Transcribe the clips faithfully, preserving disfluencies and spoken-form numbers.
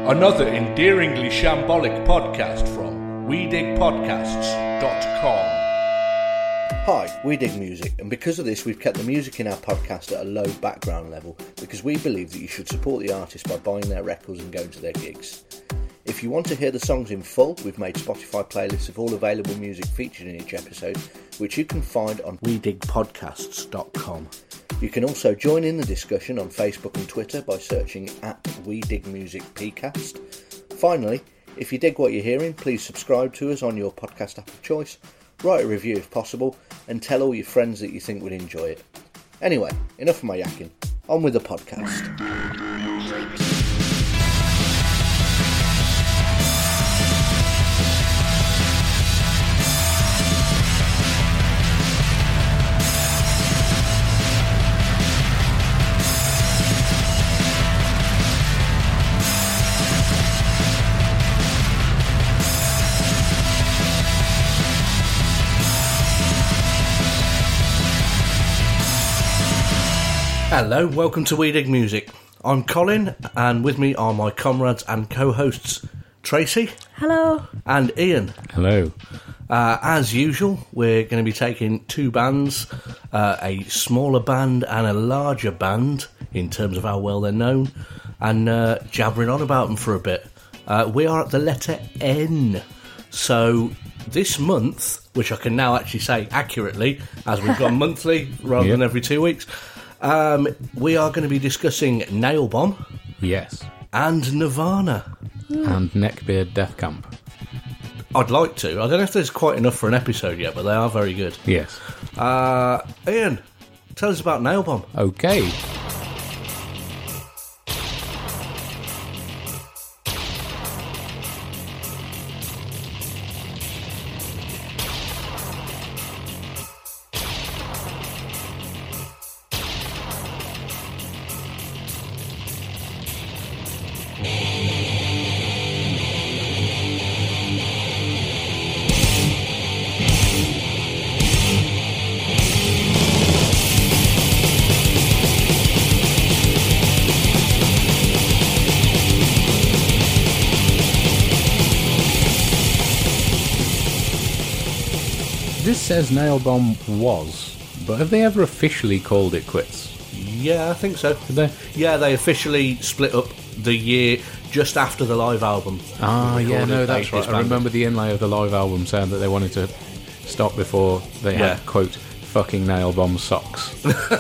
Another endearingly shambolic podcast from we dig podcasts dot com. Hi, we dig music, and because of this we've kept the music in our podcast at a low background level because we believe that you should support the artist by buying their records and going to their gigs. If you want to hear the songs in full, we've made Spotify playlists of all available music featured in each episode, which you can find on we dig podcasts dot com. You can also join in the discussion on Facebook and Twitter by searching at WeDigMusicPcast. Finally, if you dig what you're hearing, please subscribe to us on your podcast app of choice, write a review if possible, and tell all your friends that you think would enjoy it. Anyway, enough of my yakking. On with the podcast. Hello, welcome to We Dig Music. I'm Colin, and with me are my comrades and co-hosts, Tracy. Hello. And Ian. Hello. Uh, as usual, we're going to be taking two bands, uh, a smaller band and a larger band, in terms of how well they're known, and uh, jabbering on about them for a bit. Uh, we are at the letter N. So this month, which I can now actually say accurately, as we've gone monthly rather yep. than every two weeks, Um, we are going to be discussing Nailbomb. Yes. And Nirvana. And Neckbeard Death Camp. I'd like to. I don't know if there's quite enough for an episode yet, but they are very good. Yes. Uh, Ian, tell us about Nailbomb. Okay. This says Nailbomb was, but have they ever officially called it quits? Yeah, I think so. Did they? Yeah, they officially split up the year just after the live album. Ah, yeah, no, that's right. Disbanded. I remember the inlay of the live album saying that they wanted to stop before they yeah. had, quote, fucking Nailbomb socks.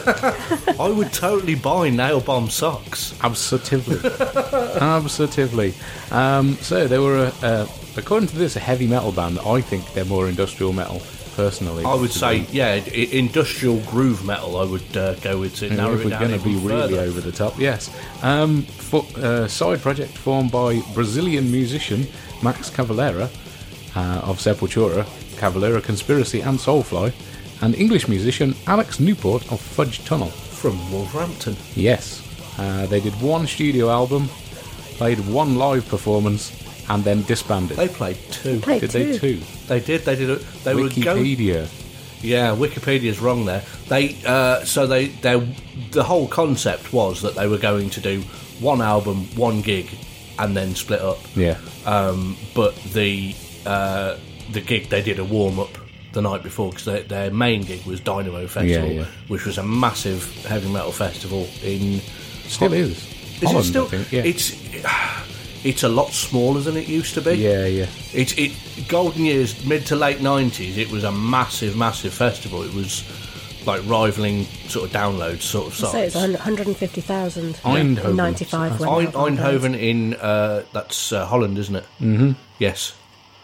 I would totally buy Nailbomb socks. Absolutely. Absolutely. Um, so they were, a, uh, according to this, a heavy metal band. I think they're more industrial metal. Personally, I would say, them. yeah, I- industrial groove metal. I would uh, go with to narrow if it we're down going to be really further. over the top, yes. Um, for, uh, side project formed by Brazilian musician Max Cavalera uh, of Sepultura, Cavalera Conspiracy and Soulfly, and English musician Alex Newport of Fudge Tunnel from Wolverhampton. Yes, uh, they did one studio album, played one live performance, and then disbanded. They played two. Played did two. they two? They did. They did. A, they Wikipedia. were go- yeah, Wikipedia's wrong there. They uh, so they they the whole concept was that they were going to do one album, one gig, and then split up. Yeah. Um, but the uh, the gig they did a warm up the night before because their, their main gig was Dynamo Festival, Yeah, yeah. which was a massive heavy metal festival in. Still is. Is Holland, it still? I think, yeah. It's it's a lot smaller than it used to be. Yeah, yeah. It it golden years, mid to late nineties. It was a massive, massive festival. It was like rivaling sort of downloads sort of size. So it's one hundred fifty thousand Eindhoven. in ninety-five. when Ein- that one Eindhoven in uh, that's uh, Holland, isn't it? Mm-hmm. Yes.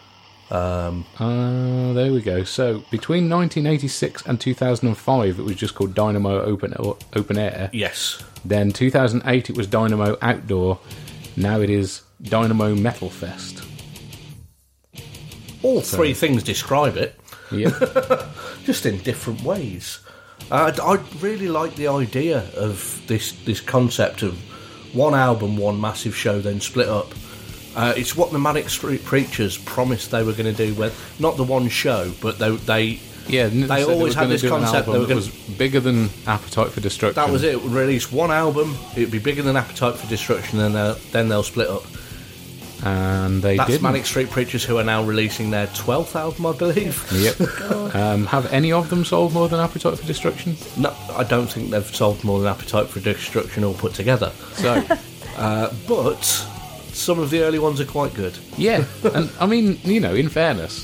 Um, Uh, there we go. So between nineteen eighty-six and two thousand five, it was just called Dynamo Open Open Air. yes. Then two thousand eight, it was Dynamo Outdoor. Now it is Dynamo Metal Fest. All three things describe it, Yeah. just in different ways. Uh, I really like the idea of this this concept of one album, one massive show, then split up. Uh, it's what the Manic Street Preachers promised they were going to do. With not the one show, but they they Yeah, They said always were had gonna this do an concept album they were that gonna- was bigger than Appetite for Destruction. that was it. Release one album, it'd be bigger than Appetite for Destruction, and then they'll, then they'll split up. and they That's didn't. Manic Street Preachers, who are now releasing their twelfth album, I believe. Yep. um, have any of them sold more than Appetite for Destruction? No, I don't think they've sold more than Appetite for Destruction all put together. So, Uh, but some of the early ones are quite good. yeah. And, I mean, you know, in fairness,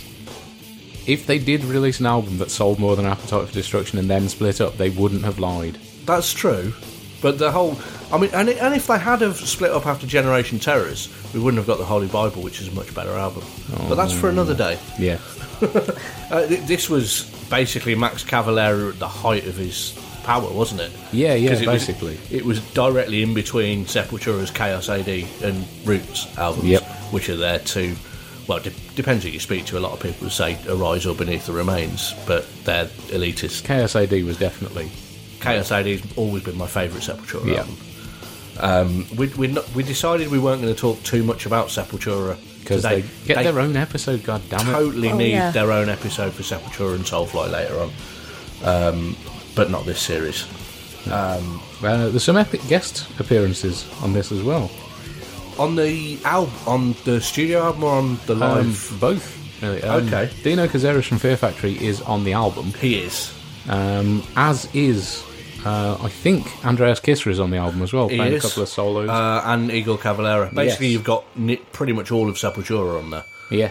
if they did release an album that sold more than Appetite for Destruction and then split up, they wouldn't have lied. That's true. But the whole... I mean, and, and if they had have split up after Generation Terrors, we wouldn't have got the Holy Bible, which is a much better album. Oh. But that's for another day. Yeah. Uh, th- this was basically Max Cavalera at the height of his power, wasn't it? Yeah, yeah, 'Cause it was- basically. it was directly in between Sepultura's Chaos A D and Roots albums, Yep. which are there to... Well, de- depends who you speak to. A lot of people say Arise or Beneath the Remains, but they're elitist. K S A D was definitely... Chaos A D's always been my favourite Sepultura Yeah. album. Um, we we not, we decided we weren't going to talk too much about Sepultura Because they, get they their own episode, god damn it. totally Oh, need yeah. their own episode for Sepultura and Soulfly later on, um, but not this series. Um, Uh, there's some epic guest appearances on this as well. on the album, on the studio album, or on the live, Um, both, really. Um, Okay. Dino Cazares from Fear Factory is on the album, he is. um, as is, uh, I think, Andreas Kisser is on the album as well, He playing is. a couple of solos. Uh, and Eagle Cavalera. Basically, Yes. you've got ni- pretty much all of Sepultura on there. yeah.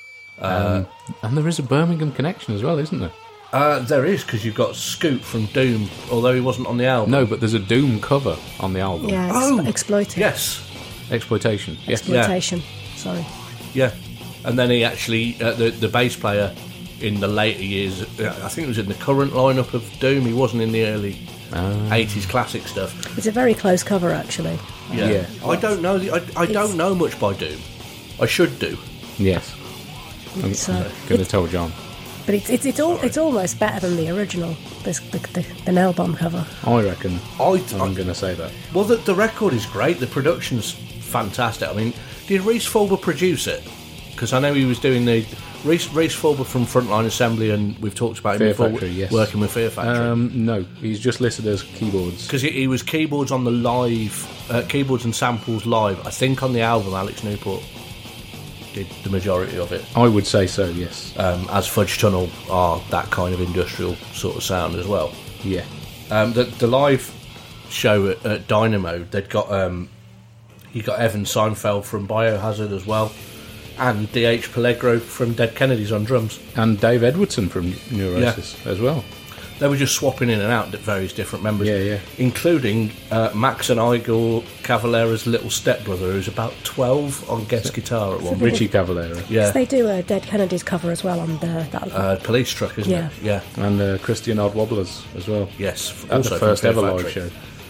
Um, and there is a Birmingham connection as well, isn't there? Uh, there is, because you've got Scoot from Doom, although he wasn't on the album. No, but there's a Doom cover on the album. Yeah, ex- Oh, exploited. Yes. Exploitation. Yes. Exploitation. Sorry. Yeah, and then he actually, uh, the the bass player in the later years, uh, I think it was in the current lineup of Doom. He wasn't in the early eighties classic stuff. It's a very close cover, actually. Yeah, Yeah. I don't know. The, I, I It's- don't know much by Doom. I should do. Yes. I'm It's, uh, going to tell John. But it's it's it's, all, it's almost better than the original. This the the, the Nail Bomb cover. I reckon. I, I'm going to say that. well, the, the record is great. The production's fantastic. I mean, did Reese Fulber produce it? Because I know he was doing the Reese Reese Fulber from Frontline Assembly, and we've talked about him Fear before, Factory, yes. working with Fear Factory. Um, no, he's just listed as keyboards. Because he, he was keyboards on the live, uh, keyboards and samples live. I think on the album, Alex Newport did the majority of it. I would say so, yes. Um, as Fudge Tunnel are that kind of industrial sort of sound as well. Yeah. Um, the, the live show at, at Dynamo, they'd got um, you got Evan Seinfeld from Biohazard as well, and D H Pellegro from Dead Kennedys on drums. And Dave Edwardson from Neurosis as well. They were just swapping in and out various different members, Yeah, yeah. including uh, Max and Igor Cavalera's little stepbrother, who's about twelve, on guest guitar at one point. Richie Cavalera. Yeah, They do a Dead Kennedys cover as well on the that. uh, Police Truck, isn't Yeah. it? Yeah, And uh, Christian Odd Wobblers as well. yes. At also the from first Fear ever live Factory. show.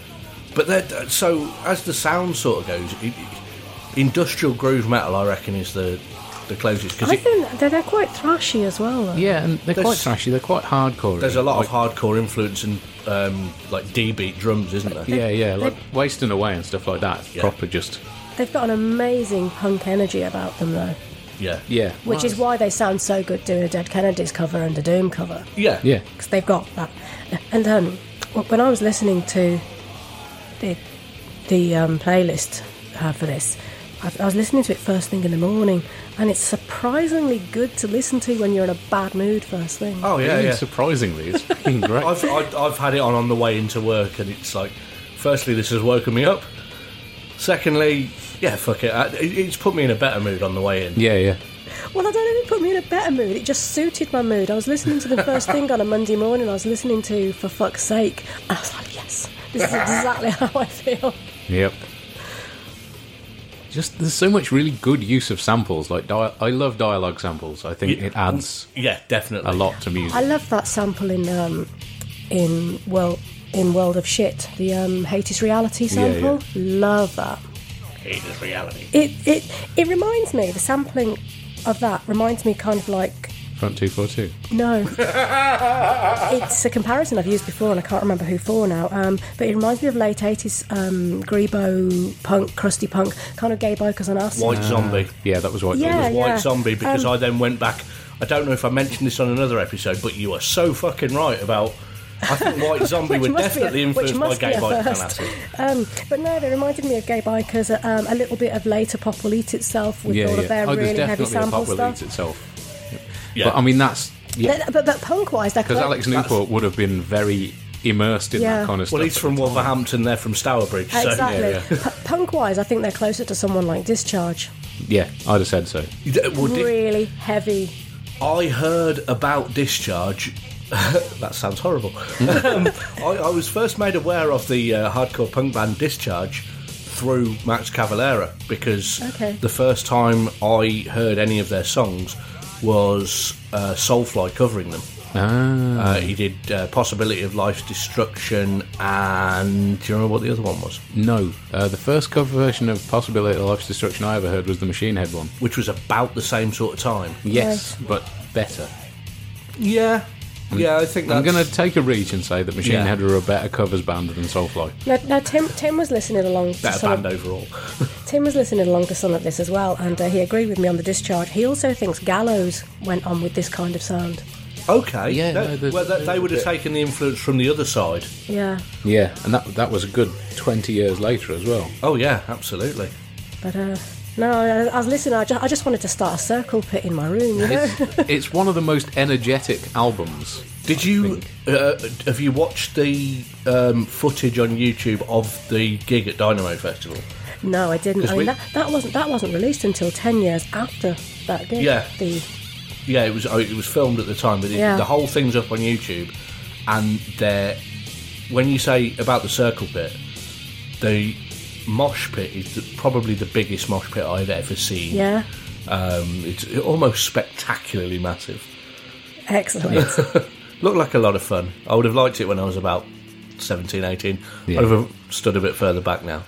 But they're- so as the sound sort of goes, it, it, industrial groove metal, I reckon, is the the closest, because I think they're, they're quite thrashy as well. Though. Yeah, and they're There's- quite trashy. They're quite hardcore. there's a lot like, of hardcore influence and um, like D-beat drums, isn't there? Yeah, yeah, like Wasting Away and stuff like that. Yeah. Proper just... They've got an amazing punk energy about them, though, Yeah, Yeah. which is why they sound so good doing a Dead Kennedys cover and a Doom cover, yeah, Yeah. because they've got that. And um, when I was listening to the the um, playlist uh, for this, I, I was listening to it first thing in the morning, and it's surprisingly good to listen to when you're in a bad mood first thing. Oh yeah, yeah. Surprisingly, it's fucking great. I've I, I've had it on on the way into work, and it's like, firstly, this has woken me up. Secondly, yeah, fuck it, I, it it's put me in a better mood on the way in. Yeah, yeah. Well, I don't know if it put me in a better mood. It just suited my mood. I was listening to the first thing on a Monday morning. I was listening to For Fuck's Sake, and I was like, yes, this is exactly how I feel. Yep. Just there's so much really good use of samples. Like di- I love dialogue samples. I think Yeah. it adds Yeah, definitely. a lot to music. I love that sample in um, in well in World of Shit, the um, Hate is Reality Yeah, sample. Love that. It is reality. It it it reminds me. The sampling of that reminds me kind of like. Front two four two. No. It's a comparison I've used before and I can't remember who for now, um, but it reminds me of late eighties um, Grebo punk, crusty punk, kind of Gay Bikers on Us. White Zombie. Yeah, that was what. Yeah. It was White Zombie, because Um, I then went back. I don't know if I mentioned this on another episode, but you are so fucking right about I think White Zombie were must be a- definitely which influenced by must be Gay a Bikers and first. Acid. Um, but no, they reminded me of Gay Bikers. Um, a little bit of later Pop Will Eat Itself with yeah, all yeah. of their oh, there's really heavy definitely a sample Pop Will stuff. Eat itself. Yeah. But I mean, that's yeah, But, but, but punk-wise, they're because clo- Alex Newport would have been very immersed in Yeah. that kind of stuff. Well, he's at from the time. Wolverhampton, they're from Stourbridge. So, Exactly. yeah, yeah. P- punk-wise, I think they're closer to someone like Discharge. Yeah, I'd have said so. Well, di- Really heavy. I heard about Discharge. That sounds horrible. um, I, I was first made aware of the uh, hardcore punk band Discharge through Max Cavalera because Okay. the first time I heard any of their songs was uh, Soulfly covering them. Ah, Uh, he did uh, Possibility of Life's Destruction, and do you remember what the other one was? no. Uh, the first cover version of Possibility of Life's Destruction I ever heard was the Machine Head one. Which was about the same sort of time. Yes, but better. Yeah, yeah, I think that's... I'm going to take a reach and say that Machine Yeah. Head are a better covers band than Soulfly. Now, now Tim, Tim was listening along. To better some band of, overall. Tim was listening along to some of this as well, and uh, he agreed with me on the Discharge. He also thinks Gallows went on with this kind of sound. Okay, Yeah, no, no, there's- well, they, they would have taken the influence from the other side. Yeah, Yeah, and that that was a good twenty years later as well. Oh yeah, absolutely. but uh, no, I, I was listening. I just, I just wanted to start a circle pit in my room. You know? It's, it's one of the most energetic albums. Did you uh, have you watched the um, footage on YouTube of the gig at Dynamo Festival? No, I didn't. 'Cause I mean, we- that, that wasn't that wasn't released until ten years after that gig. Yeah. The Yeah, it was. oh, It was filmed at the time, but it, Yeah. the whole thing's up on YouTube. And there, when you say about the circle pit, the mosh pit is the, probably the biggest mosh pit I've ever seen. yeah, Um, it's almost spectacularly massive. excellent. Looked like a lot of fun. I would have liked it when I was about seventeen, eighteen. Yeah. I'd have stood a bit further back now.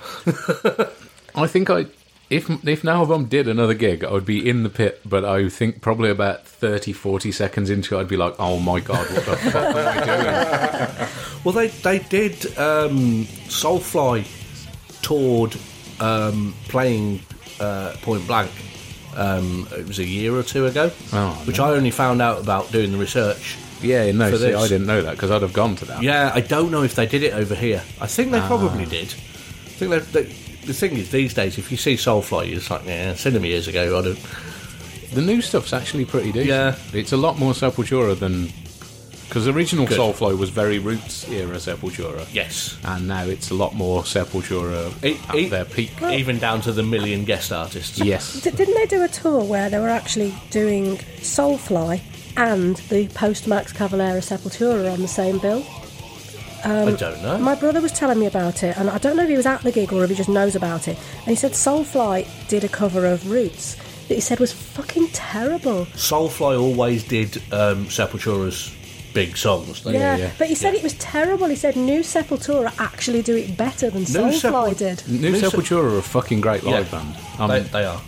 I think I, if if Nailbomb did another gig, I would be in the pit, but I think probably about thirty, forty seconds into it, I'd be like, oh my god, what the fuck am I doing? Well, they they did um, Soulfly toured um, playing uh, Point Blank. Um, it was a year or two ago, Oh, which I only found out about doing the research. Yeah, no, For see, this. I didn't know that, because I'd have gone to that. Yeah, I don't know if they did it over here. I think Ah. they probably did. I think they, they, the thing is, these days, if you see Soulfly, you're just like, yeah, I've seen them years ago. I don't. The new stuff's actually pretty decent. Yeah. It's a lot more Sepultura than... Because the original Good. Soulfly was very Roots era Sepultura. Yes, And now it's a lot more Sepultura E- at e- their peak. even down to the million guest artists. Yes. D- didn't they do a tour where they were actually doing Soulfly and the post Max Cavalera Sepultura on the same bill? I don't know. My brother was telling me about it, and I don't know if he was at the gig or if he just knows about it. And he said Soulfly did a cover of Roots that he said was fucking terrible. Soulfly always did um, Sepultura's big songs. They- Yeah, yeah. but he said it was terrible. He said New Sepultura actually do it better than New Soulfly Sepul- did. New New Sep- Sepultura are a fucking great live Yeah. band. Um, they, they are.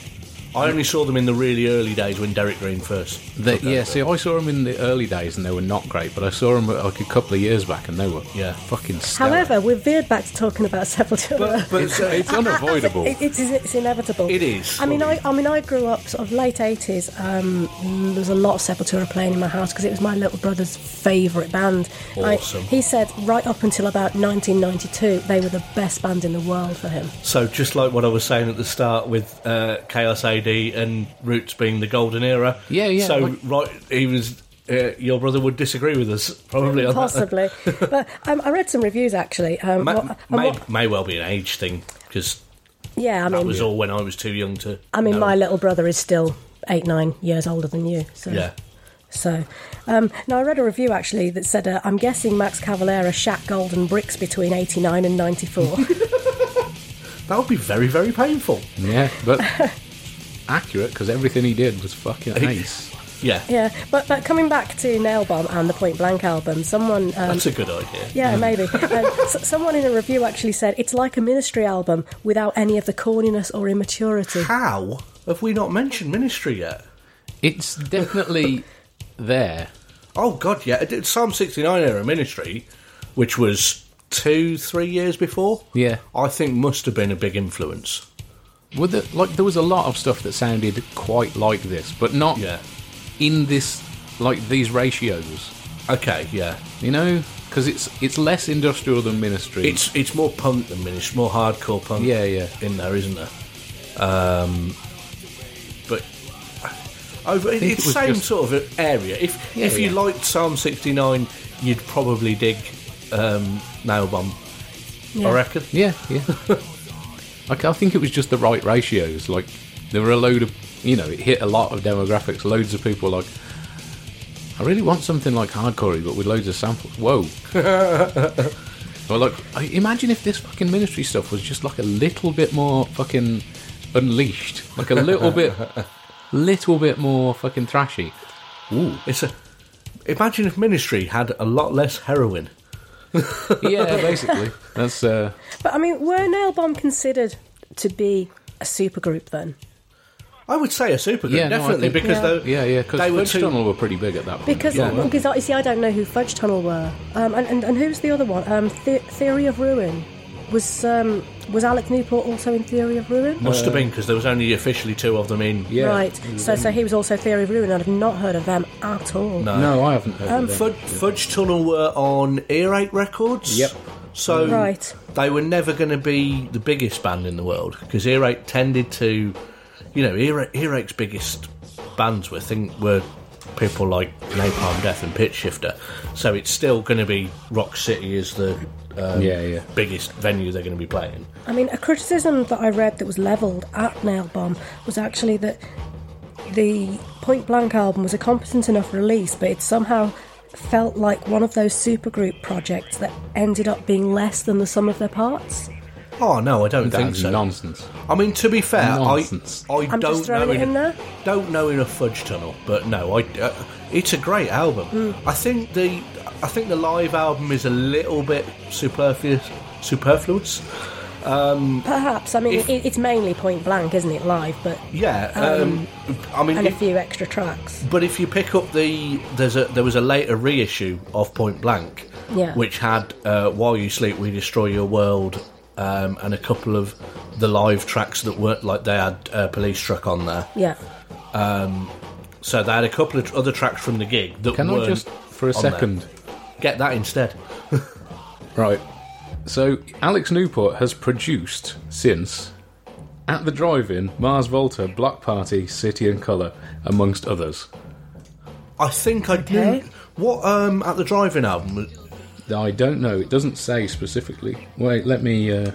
I only saw them in the really early days when Derek Green first. they, took yeah, over. see, I saw them in the early days and they were not great, but I saw them like a couple of years back and they were Yeah. fucking stellar. However, we've veered back to talking about Sepultura. But, but it's, uh, it's unavoidable. It, it is, it's inevitable. It is. I mean, I, I mean, I grew up sort of late eighties. Um, there was a lot of Sepultura playing in my house because it was my little brother's favourite band. I- Awesome. he said right up until about nineteen ninety-two, they were the best band in the world for him. so just like what I was saying at the start with uh, Chaos A D and Roots being the golden era. Yeah, yeah, So like- right, he was. Uh, your brother would disagree with us probably on Possibly, but um, I read some reviews actually. Um, that. what- Ma- and may, what- may well be an age thing because yeah, I that mean, was all when I was too young to. I mean, know. my little brother is still eight, nine years older than you. So. Yeah. So, um, now I read a review actually that said, uh, I'm guessing Max Cavalera shat golden bricks between eighty-nine and ninety-four. That would be very, very painful. Yeah, but accurate because everything he did was fucking ace. Yeah, Yeah, but, but coming back to Nailbomb and the Point Blank album, someone... Um, that's a good idea. yeah, maybe. Um, s- someone in a review actually said, it's like a Ministry album without any of the corniness or immaturity. How have we not mentioned Ministry yet? It's definitely there. Oh God, yeah, it did Psalm sixty-nine era Ministry, which was two, three years before. Yeah. I think must have been a big influence. With the, like, there was a lot of stuff that sounded quite like this, but not Yeah. in this, like these ratios. Okay, yeah. You know, because it's it's less industrial than Ministry. It's it's more punk than Ministry, more hardcore punk. Yeah, yeah. In there, isn't there? Um, but over think it's it was same just- sort of area. If Yeah, if you yeah. liked Psalm sixty-nine, you'd probably dig um, Nailbomb. Yeah. I reckon. Yeah, yeah. Like, I think it was just the right ratios. Like, there were a load of, you know, it hit a lot of demographics. Loads of people like, I really want something like hardcore, but with loads of samples. Whoa. Or like, I- imagine if this fucking Ministry stuff was just like a little bit more fucking unleashed, like a little bit, little bit more fucking thrashy. Ooh. It's a. Imagine if Ministry had a lot less heroin. Yeah, basically. That's uh, But I mean, were Nailbomb considered to be a supergroup then? I would say a supergroup, Yeah, no, I definitely, think- because Yeah. they, yeah, yeah. Because they were Fudge too. Tunnel were pretty big at that point. Because, Yeah. because I, you see, I don't know who Fudge Tunnel were, um, and, and and who's the other one? Um, The- Theory of Ruin. Was um, was Alex Newport also in Theory of Ruin? Must have been because there was only officially two of them in. Yeah. Right. So so he was also Theory of Ruin, and I've not heard of them at all. No. No, I haven't heard Um, of them. Fudge, Fudge Tunnel were on Earache Records. Yep. So Right. they were never going to be the biggest band in the world because Earache tended to, you know, Earache, Earache's biggest bands were think were people like Napalm Death and Pitch Shifter. So it's still going to be Rock City as the um, Yeah, yeah. biggest venue they're going to be playing. I mean, a criticism that I read that was levelled at Nailbomb was actually that the Point Blank album was a competent enough release, but it somehow felt like one of those supergroup projects that ended up being less than the sum of their parts. Oh no, I don't think That's so. nonsense. I mean, to be fair, Nonsense. I I I'm don't just throwing know it in there. don't know enough Fudge Tunnel, but no, I uh, it's a great album. Hmm. I think the I think the live album is a little bit superfluous. Superfluous. Perhaps. I mean, If- it, it's mainly Point Blank, isn't it, live? But Yeah, um, I mean, and a if, few extra tracks. but if you pick up the there's a there was a later reissue of Point Blank, Yeah. which had uh, While You Sleep We Destroy Your World, um, and a couple of the live tracks that weren't like they had uh, Police Truck on there. Yeah. So they had a couple of other tracks from the gig that Can I weren't just, for a on there. second, Get that instead. right? So Alex Newport has produced since At the Drive-In, Mars Volta, Block Party, City and Colour, amongst others. I think I Okay. knew what um, at the Drive-In album. was- I don't know. It doesn't say specifically. Wait, let me. Uh...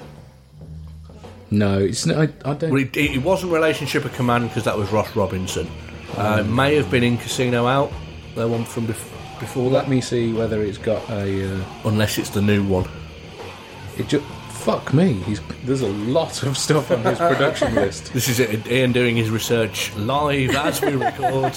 No, it's not. I, I don't. Well, it, it wasn't Relationship of Command because that was Ross Robinson. Uh, it may have been In Casino Out. The one from bef- before Let that, me see whether it's got a. Uh... unless it's the new one. It just fuck me. He's there's a lot of stuff on his production list. This is it, Ian doing his research live as we record.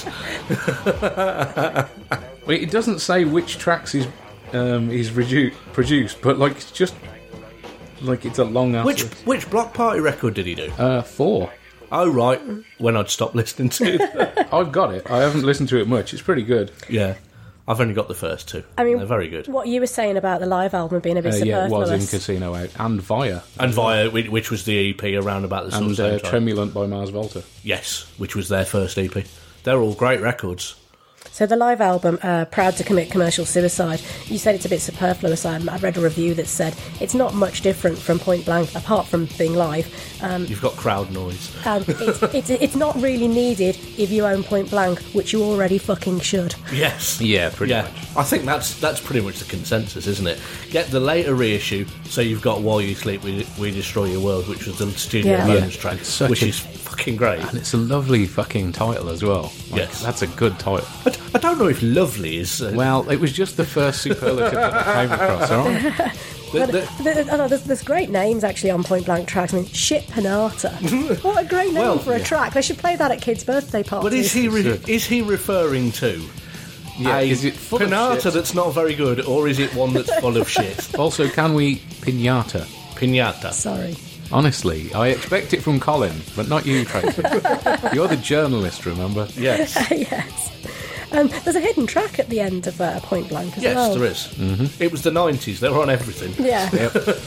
Wait, it doesn't say which tracks he's um, he's redu- produced, but like it's just like it's a long ass Which list. which Block Party record did he do? Uh, four. Oh right, when I'd stopped listening to it. I've got it. I haven't listened to it much. It's pretty good. Yeah, I've only got the first two. I mean, they're very good. What you were saying about the live album being a bit Uh, yeah, it was in superfluous. Casino Out and Via And Via, which which was the E P around about the sort of and same uh, time. Tremulant by Mars Volta. Yes, which was their first E P. They're all great records. So the live album, uh, Proud to Commit Commercial Suicide, you said it's a bit superfluous. I, I read a review that said it's not much different from Point Blank, apart from being live. Um, You've got crowd noise. um, it's, it's, it's not really needed if you own Point Blank, which you already fucking should. Yes. Yeah, pretty yeah. much. I think that's that's pretty much the consensus, isn't it? Get the later reissue, so you've got While You Sleep We, we Destroy Your World, which was the studio Yeah. bonus Yeah. track, It's such which a- is fucking great. And it's a lovely fucking title as well. Like, Yes. That's a good title. I, d- I don't know if lovely is... Uh, Well, it was just the first superlative that I came across, alright? the, the, There- oh, no, there's, there's great names actually on Point Blank tracks. I mean, Shit Panata. What a great name Well, for a yeah. track. They should play that at kids' birthday parties. but is he re- Should. is he referring to Yeah, a is it full of pinata shit? that's not very good, or is it one that's full of shit? Also, can we pinata? Pinata. Sorry. Honestly, I expect it from Colin, but not you, Tracy. You're the journalist, remember? Yes. Yes. Um, there's a hidden track at the end of uh, Point Blank as Yes, well. there is. Mm-hmm. It was the nineties. They were on everything. Yeah.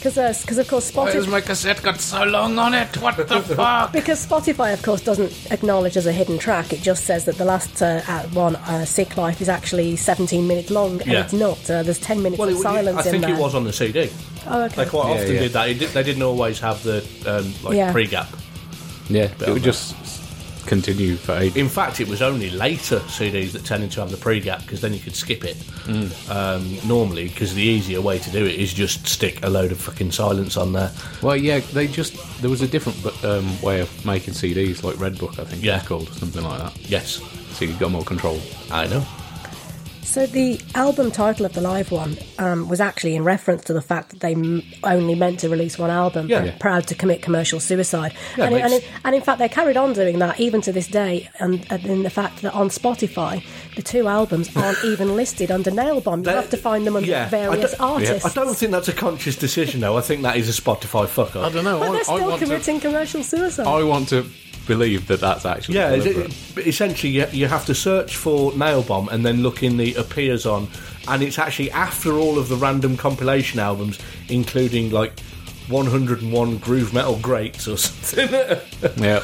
Because, uh, because of course, Why has Spotify. my cassette got so long on it? What the fuck? Because Spotify, of course, doesn't acknowledge as a hidden track. It just says that the last uh, uh, one, uh, "Sick Life," is actually seventeen minutes long, and Yeah. it's not. Uh, there's ten minutes Well, of it, silence I think in there. it was on the C D. Oh, okay. They quite Yeah, often yeah. did that. It did, they didn't always have the um, like Yeah. pre-gap. Yeah, it of would that. just continue for ages. In fact, it was only later C Ds that tended to have the pre-gap because then you could skip it. Um, normally, because the easier way to do it is just stick a load of fucking silence on there. Well, yeah, they just there was a different um, way of making C Ds, like Redbook, I think Yeah. it's called, or something like that. Yes, So you got more control. I know. So the album title of the live one um, was actually in reference to the fact that they m- only meant to release one album, Yeah. but Yeah. proud to commit commercial suicide. Yeah, and, it it- and, makes- it- and in fact, they carried on doing that even to this day, and, and in the fact that on Spotify, the two albums aren't even listed under Nailbomb. You They're- have to find them under yeah, I various don't- artists. I don't think that's a conscious decision, though. I think that is a Spotify fuck I up. don't know. But I, they're I still want to. committing commercial suicide. I want to believe that that's actually Yeah, it, deliberate. it- essentially, you, you have to search for Nail Bomb and then look in the appears on, and it's actually after all of the random compilation albums, including like one hundred and one groove metal greats or something. Yeah.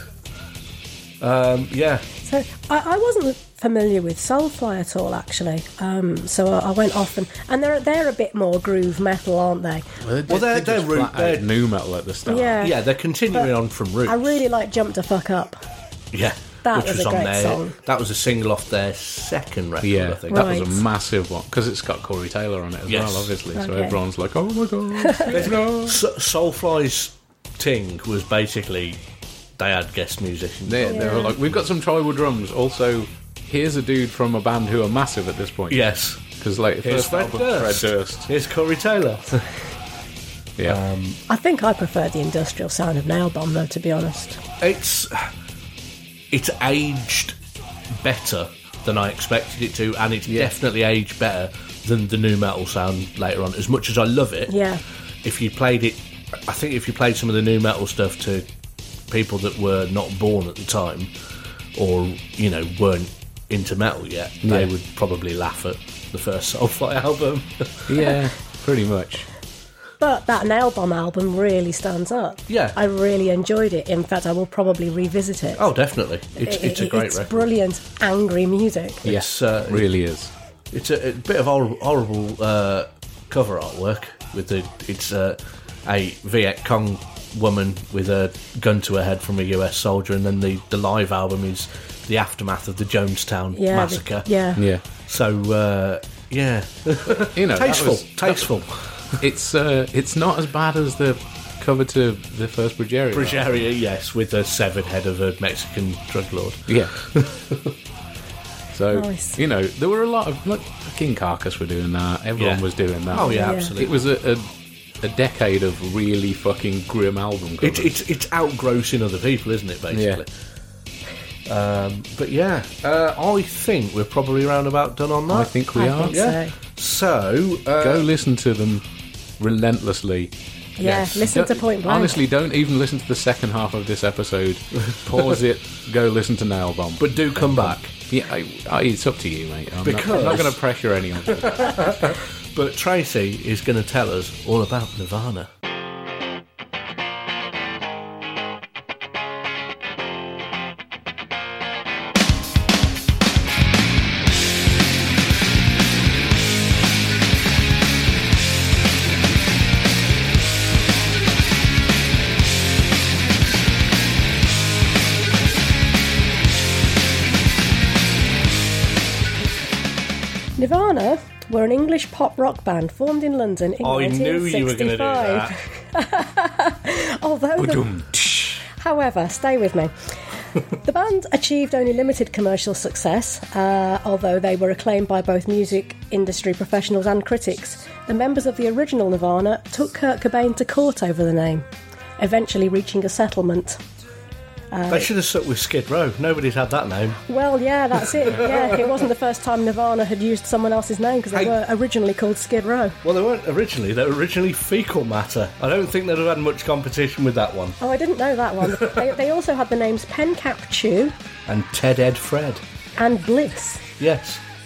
um, yeah, So I, I wasn't familiar with Soulfly at all, actually. Um, so I, I went off and and they're they're a bit more groove metal, aren't they? Well, Well, they're- they're just root- flat out they're- new metal at the start. Yeah. yeah, they're continuing But on from Roots. I really like "Jump to Fuck Up." yeah, That which was a on great their, song. That was a single off their second record, Yeah, I think. that Right. was a massive one because it's got Corey Taylor on it as Yes. well, obviously. So Okay. everyone's like, "Oh my god!" no. So, Soulfly's ting was basically they had guest musicians. They, they were Yeah. like, "We've got some tribal drums." Also, here's a dude from a band who are massive at this point. Yes, because like here's first Fred album, Durst. Fred Durst. Here's Corey Taylor. Yeah, I think I prefer the industrial sound of Nailbomb, though, to be honest. It's it's aged better than I expected it to, and it's Yeah. definitely aged better than the new metal sound later on. As much as I love it, Yeah. if you played it, I think if you played some of the new metal stuff to people that were not born at the time, or you know weren't into metal yet, they Yeah. would probably laugh at the first Soulfly album. yeah, pretty much. But that Nailbomb album really stands up. Yeah. I really enjoyed it. In fact, I will probably revisit it. Oh, definitely, it's It- it's a it- great it's record. brilliant, angry music. It's uh, Really is. It's a, a bit of horrible, horrible uh, cover artwork with the. It's uh, a Viet Cong woman with a gun to her head from a U S soldier, and then the, the live album is the aftermath of the Jonestown Yeah. the- massacre. yeah. Yeah, So uh, yeah, you know, that tasteful, was- tasteful. it's uh, it's not as bad as the cover to the first Bridgeria. Bridgeria, yes, with a severed head of a Mexican drug lord. Yeah. So Nice. you know, there were a lot of like King Carcass were doing that. Everyone Yeah. was doing that. Oh yeah, Yeah. absolutely. It was a, a a decade of really fucking grim album covers. It, it's it's outgrossing other people, isn't it? Basically. Um, but yeah, uh, I think we're probably round about done on that. I think we I are. think Yeah. So uh, Go listen to them relentlessly. Yeah, Yes. listen to Don't- Point Blank. Honestly, don't even listen to the second half of this episode. Pause it. Go listen to Nailbomb. but do come back. Yeah, I, I, it's up to you, mate. I'm not, Because- I'm not going to pressure anyone. But Tracy is going to tell us all about Nirvana. Nirvana were an English pop rock band formed in London in I knew nineteen you were going to do sixty-five. that. Although the, Ba-dum. However, stay with me. The band achieved only limited commercial success, uh, although they were acclaimed by both music industry professionals and critics. The members of the original Nirvana took Kurt Cobain to court over the name, eventually reaching a settlement. They should have stuck with Skid Row. Nobody's had that name. Well, yeah, that's it. Yeah, it wasn't the first time Nirvana had used someone else's name because they Hey. were originally called Skid Row. Well, they weren't originally. They were originally Fecal Matter. I don't think they'd have had much competition with that one. Oh, I didn't know that one. they, they also had the names Pen Cap Chew And Ted Ed Fred. and Bliss. Yes.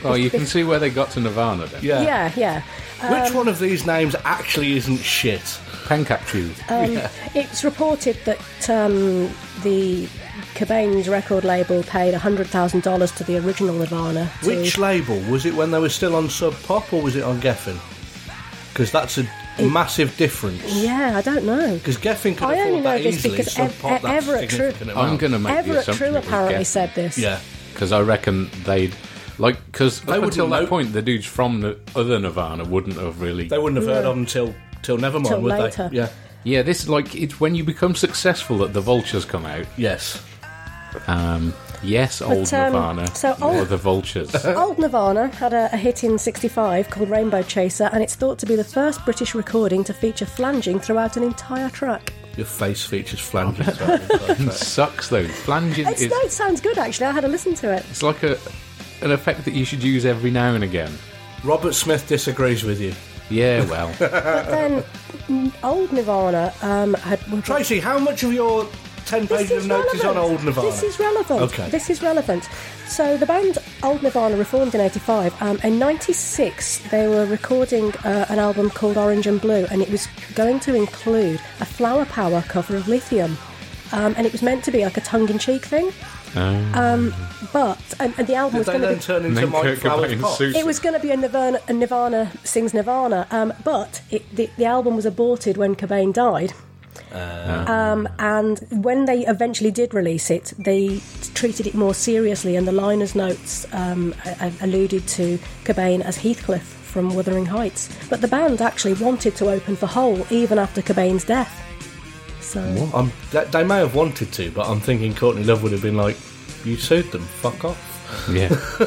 Oh, you can see where they got to Nirvana then. Yeah. Yeah, yeah. Which one of these names actually isn't shit? Pencapsule. Um, Yeah. It's reported that um, the Cobain's record label paid one hundred thousand dollars to the original Nirvana. To, Which label? Was it when they were still on Sub Pop or was it on Geffen? Because that's a massive difference. Yeah, I don't know. Because Geffen could I only afford know that this easily. because Sub Ev- Pop, that's Everett a True- significant amount. I'm going to make the Everett assumption True it was apparently Geffen. said this. Yeah. Because I reckon they'd... Like, because up wouldn't until that know. point, the dudes from the other Nirvana wouldn't have really... They wouldn't have heard No. of them till, till Nevermind, Till would later. they? Yeah. Yeah, this, like, it's when you become successful that the Vultures come out. Yes. Um, yes, old um, Nirvana. so or old- the Vultures. Old Nirvana had a, a hit in sixty-five called Rainbow Chaser, and it's thought to be the first British recording to feature flanging throughout an entire track. Your face features flanges. throughout the entire track. Sucks, though. Flanging It's, is... no, it sounds good, actually. I had a listen to it. It's like a an effect that you should use every now and again. Robert Smith disagrees with you. Yeah, well. But then, mm, Old Nirvana um, had... Tracy, how much of your ten This pages is of notes is on relevant. Old Nirvana? This is relevant. Okay. This is relevant. So the band Old Nirvana reformed in eighty-five. Um, in ninety-six, they were recording uh, an album called Orange and Blue, and it was going to include a Flower Power cover of Lithium. Um, and it was meant to be like a tongue-in-cheek thing. Um, Um, but, and, and the album Did was they going to then be... turn and into then Mike Kurt Flowers Cobain Pop? suits It was going to be a Nirvana, a Nirvana sings Nirvana, um, but it, the, the album was aborted when Cobain died. Um, and when they eventually did release it, they treated it more seriously, and the liner's notes um, a- a- alluded to Cobain as Heathcliff from Wuthering Heights. But the band actually wanted to open for Hole even after Cobain's death. So I'm, they, they may have wanted to, but I'm thinking Courtney Love would have been like, you sued them, fuck off. yeah.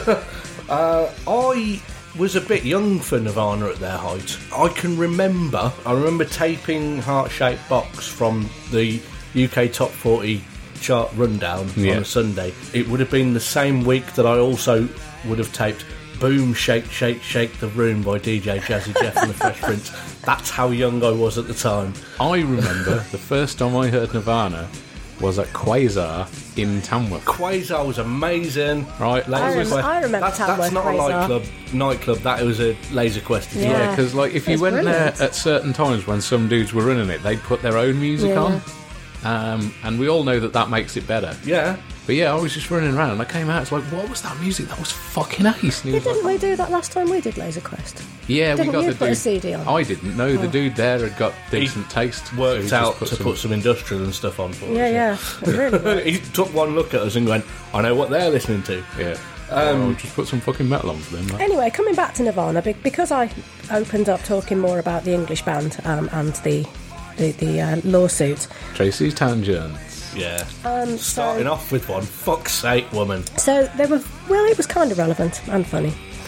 I was a bit young for Nirvana at their height. I can remember, I remember taping Heart Shaped Box from the U K Top forty chart rundown Yeah. on a Sunday. It would have been the same week that I also would have taped Boom, Shake, Shake, Shake the Room by D J Jazzy Jeff and the Fresh Prince. That's how young I was at the time. I remember the first time I heard Nirvana was at Quasar in Tamworth. Quasar was amazing. Right, Laser I rem- Quest. I remember that's, Tamworth that's not Quasar. a nightclub. Nightclub. That was a Laser Quest. Yeah. Yeah, because like if you It's went brilliant. there at certain times when some dudes were running it, they'd put their own music Yeah. on, um, and we all know that that makes it better. Yeah. But yeah, I was just running around and I came out. It's like, what was that music? That was fucking ace. And he was didn't like, we do that last time we did Laser Quest? yeah, we didn't got you the put a dude. C D on? I didn't know the dude there had got decent taste. so he Worked just out to some- put some industrial and stuff on for Yeah, us. yeah, it really was. He took one look at us and went, I know what they're listening to. Yeah. Um, just put some fucking metal on for them. Like. Anyway, coming back to Nirvana, be- because I opened up talking more about the English band um, and the the, the uh, lawsuit. Tracy's Tangents. Yeah. Um, Starting so, off with one. Fuck's sake, woman. so they were well, it was kind of relevant and funny.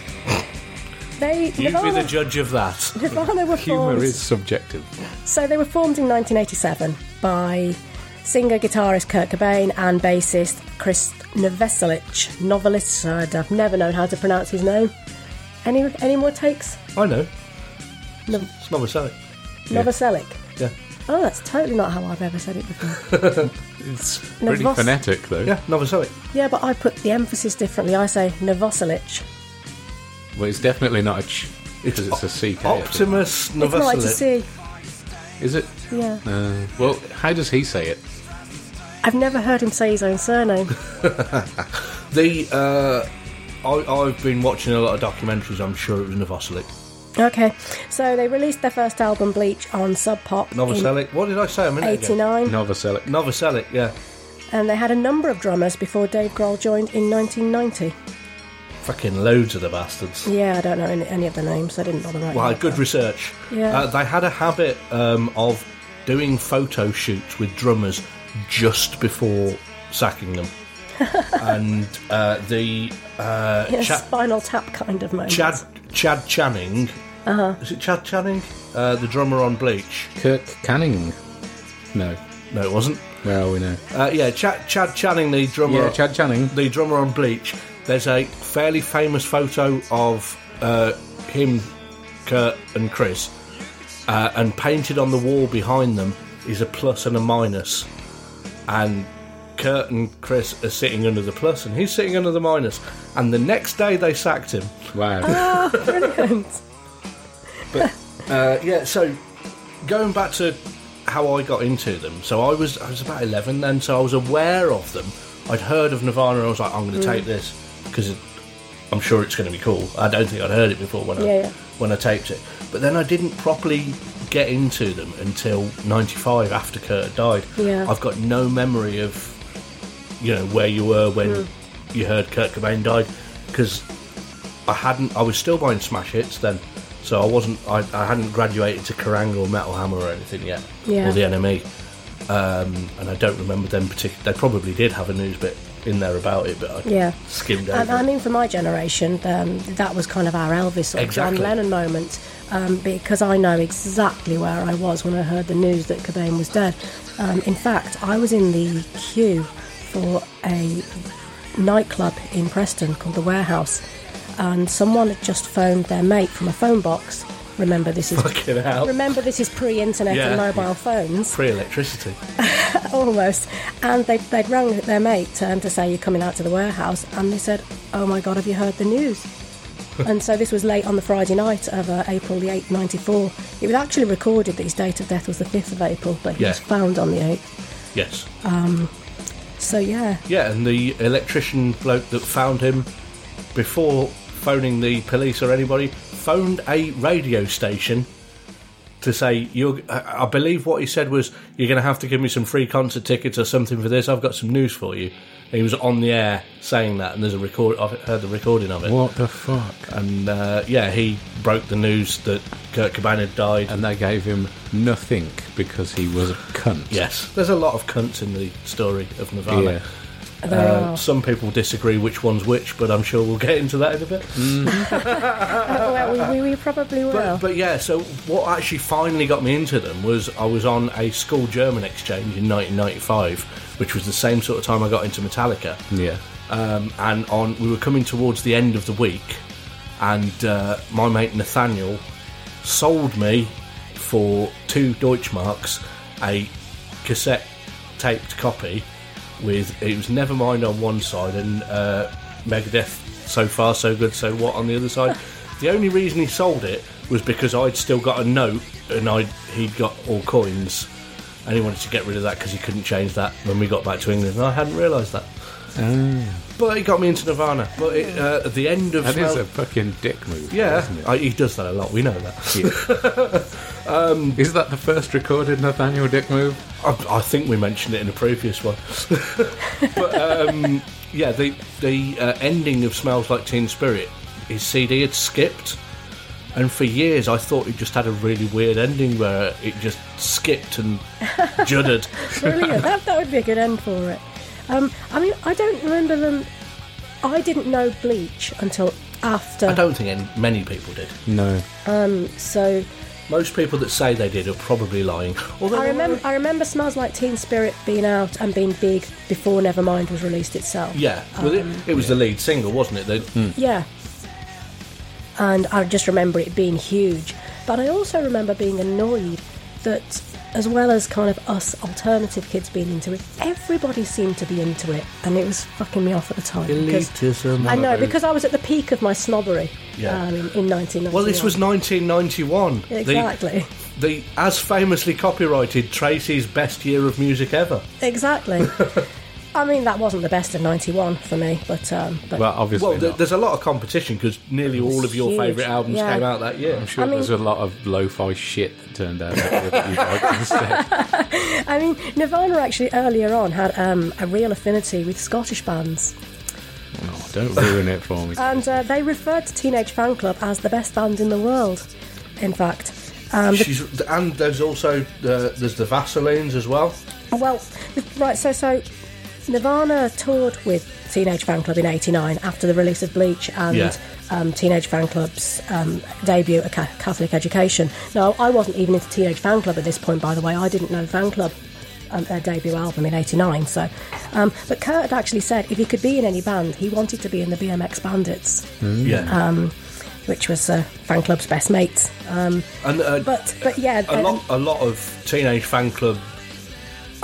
They You Nirvana, be the judge of that. Nirvana were Humour formed. is subjective. So they were formed in nineteen eighty-seven by singer guitarist Kurt Cobain and bassist Chris Novoselic. Novelist, I've never known how to pronounce his name. Any any more takes? I know. No- It's not a selling. Novoselic. Yeah. Oh, that's totally not how I've ever said it before. It's pretty Novos- phonetic, though. Yeah, Novoselic. Yeah, but I put the emphasis differently. I say Novoselic. Well, it's definitely not a ch. It's Because it's a C K. I think. Optimus It's not to Novoselic. see. Is it? Yeah. Uh, well, how does he say it? I've never heard him say his own surname. The, uh, I, I've been watching a lot of documentaries, I'm sure it was Novoselic. Okay, so they released their first album, Bleach, on Sub Pop in Novoselic. What did I say a minute ago? eighty-nine, Novoselic. Novoselic, yeah. and they had a number of drummers before Dave Grohl joined in nineteen ninety. Fucking loads of the bastards. Yeah, I don't know any, any of the names, so I didn't bother writing. Well, that good down. research. Yeah. Uh, they had a habit um, of doing photo shoots with drummers just before sacking them. and uh, the uh, Yeah, Cha- Spinal Tap kind of moment. Chad Chad Channing. Uh-huh. Is it Chad Channing? Uh, the drummer on Bleach. Kirk Canning. No. No, it wasn't. Well, we know. Uh, yeah, Chad Chad Channing, the drummer. Yeah, Chad Channing. the drummer on Bleach. There's a fairly famous photo of uh, him, Kurt, and Chris, uh, and painted on the wall behind them is a plus and a minus. And Kurt and Chris are sitting under the plus, and he's sitting under the minus. And the next day they sacked him. Wow. Oh, brilliant. But uh, yeah, so going back to how I got into them, so I was I was about eleven then, so I was aware of them. I'd heard of Nirvana, and I was like, I'm going to Mm. take this because I'm sure it's going to be cool. I don't think I'd heard it before when Yeah, I yeah. when I taped it, but then I didn't properly get into them until ninety-five, after Kurt had died. Yeah. I've got no memory of, you know, where you were when Mm. you heard Kurt Cobain died, because I hadn't. I was still buying smash hits then, so I wasn't. I, I hadn't graduated to Kerrang or Metal Hammer or anything yet, Yeah. or the N M E. Um, and I don't remember them particularly. They probably did have a news bit in there about it, but I Yeah. skimmed over. And I it. mean, for my generation, um, that was kind of our Elvis or Exactly. John Lennon moment, um, because I know exactly where I was when I heard the news that Cobain was dead. Um, in fact, I was in the queue for a nightclub in Preston called The Warehouse, and someone had just phoned their mate from a phone box. Remember, this is Fucking hell. remember this is pre-internet Yeah. and mobile phones. Free electricity. Almost. And they, they'd rang their mate um, to say, you're coming out to the warehouse. And they said, oh my God, have you heard the news? And so this was late on the Friday night of uh, April the eighth, ninety-four. It was actually recorded that his date of death was the fifth of April, but he Yeah. was found on the eighth. Yes. So, yeah. Yeah, and the electrician bloke that found him, before phoning the police or anybody, phoned a radio station to say, "You're." I I believe what he said was, "You're going to have to give me some free concert tickets or something for this. I've got some news for you." And he was on the air saying that, and there's a record. I've heard the recording of it. What the fuck? And uh, yeah, he broke the news that Kurt Cobain had died. And they gave him nothing because he was a cunt. Yes, there's a lot of cunts in the story of Nirvana. Yeah. There Uh, are. some people disagree which one's which, but I'm sure we'll get into that in a bit. Oh, well, we, we, we probably will. But, but yeah, so what actually finally got me into them was I was on a school German exchange in nineteen ninety-five, which was the same sort of time I got into Metallica. Yeah. Um, and on we were coming towards the end of the week, and uh, my mate Nathaniel sold me for two Deutschmarks a cassette taped copy with, it was Nevermind on one side and uh, Megadeth So Far So Good So What on the other side. The only reason he sold it was because I'd still got a note and I'd, he'd got all coins, and he wanted to get rid of that because he couldn't change that when we got back to England, and I hadn't realised that. But it got me into Nirvana. But it, uh, at the end of That is Smell- a fucking dick move. yeah, Isn't it? I, he does that a lot. We know that. Is that the first recorded Nathaniel dick move? I, I think we mentioned it in a previous one. But um, yeah, the the uh, ending of Smells Like Teen Spirit, his C D had skipped, and for years I thought it just had a really weird ending where it just skipped and juddered. Brilliant. That, that would be a good end for it. Um, I mean, I don't remember them. I didn't know Bleach until after. I don't think any, many people did. No. So Most people that say they did are probably lying. Although I remember. I remember Smells Like Teen Spirit being out and being big before Nevermind was released itself. Yeah, well, it, it was the lead single, wasn't it? They, Yeah. And I just remember it being huge. But I also remember being annoyed that, as well as kind of us alternative kids being into it, everybody seemed to be into it, and it was fucking me off at the time. because- Elitism. I know, because I was at the peak of my snobbery Yeah. um, in, in nineteen ninety-one. Well, this was nineteen ninety-one. The- Exactly. The, as famously copyrighted Tracy's best year of music ever. Exactly. I mean, that wasn't the best of ninety-one for me, but... Um, but Well, obviously Well, th- not. there's a lot of competition because nearly all of your huge. favourite albums Yeah. came out that year. I'm sure I mean- there's a lot of lo-fi shit that turned out that you liked instead. I mean, Nirvana actually earlier on had um, a real affinity with Scottish bands. Oh, don't ruin it for me. And uh, they referred to Teenage Fan Club as the best band in the world, in fact. Um, the, She's, and there's also the, there's the Vaselines as well. well, right, so so Nirvana toured with Teenage Fan Club in eighty-nine after the release of Bleach and Yeah. um, Teenage Fan Club's um, debut, A Ca- Catholic Education. Now, I wasn't even into Teenage Fan Club at this point, by the way. I didn't know Fan Club, um, their debut album in eighty-nine. So, um, but Kurt had actually said if he could be in any band, he wanted to be in the B M X Bandits, Yeah. which was uh, Fan Club's best mates. Um, and uh, but but yeah, a um, lot, a lot of Teenage Fan Club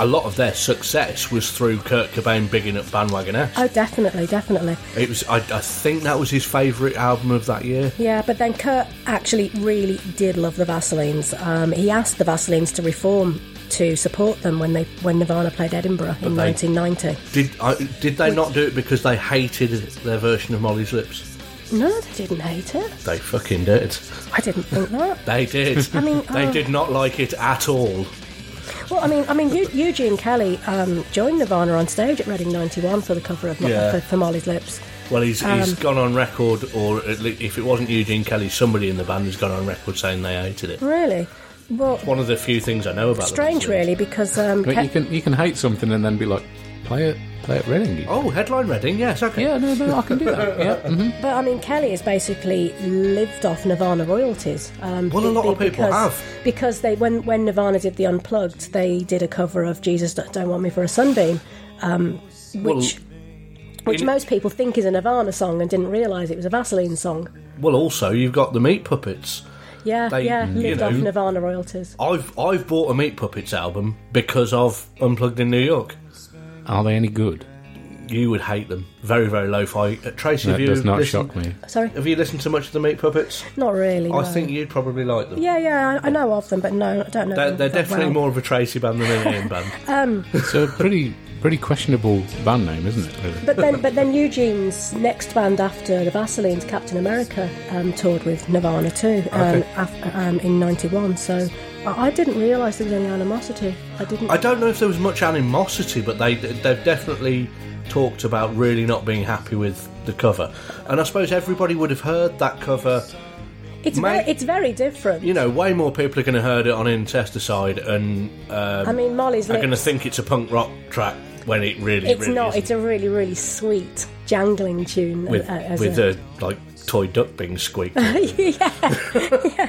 a lot of their success was through Kurt Cobain bigging up Bandwagon X. Oh, definitely, definitely. It was. I, I think that was his favourite album of that year. Yeah, but then Kurt actually really did love the Vaselines. Um, he asked the Vaselines to reform to support them when they when Nirvana played Edinburgh in they- nineteen ninety. Did I, did they not do it because they hated their version of Molly's Lips? No, they didn't hate it. They fucking did. I didn't think that. They did. I mean, they uh, did not like it at all. Well, I mean, I mean, Eu- Eugene Kelly um, joined Nirvana on stage at Reading ninety-one for the cover of Mo- Yeah. for, for Molly's Lips. Well, he's, he's Um, gone on record, or at least if it wasn't Eugene Kelly, somebody in the band has gone on record saying they hated it. Really? Well, One of the few things I know about strange, the Vaselines. really, because um, But Ke- you can you can hate something and then be like, play it, play it Reading. Oh, headline Reading, yes, okay. Yeah, no, no, I can do that. Yeah. hmm But I mean, Kelly has basically lived off Nirvana royalties. Um, Well, a lot of people because, have. because they when when Nirvana did the Unplugged, they did a cover of "Jesus Don't Don't Want Me for a Sunbeam," um, which which in- most people think is a Nirvana song and didn't realise it was a Vaseline song. Well, also, you've got the Meat Puppets. Yeah, They- yeah, you lived know- off Nirvana royalties. I've I've bought a Meat Puppets album because of Unplugged in New York. Are they any good? You would hate them. Very, very lo-fi. Uh, Tracy, have That you does not listened- shock me. Sorry, Have you listened to much of the Meat Puppets? not really. I no. think you'd probably like them. Yeah, yeah, I, I know of them, but no, I don't know. They're, them they're that definitely well. more of a Tracy band than an Ian band. It's a pretty pretty questionable band name, isn't it? Really? But then, but then Eugene's next band after the Vaselines, Captain America, um, toured with Nirvana too um, Okay. af- um, in ninety-one. So I, I didn't realise there was any animosity. I didn't. I don't know if there was much animosity, but they they've definitely talked about really not being happy with the cover. And I suppose everybody would have heard that cover. it's mate- very, it's very different. You know, way more people are going to heard it on Incesticide, and um, I mean, Molly's are going to Lips. think it's a punk rock track when it really, It's really not. isn't. It's a really, really sweet jangling tune. with uh, as with a, a like toy duck being squeaked. yeah. yeah.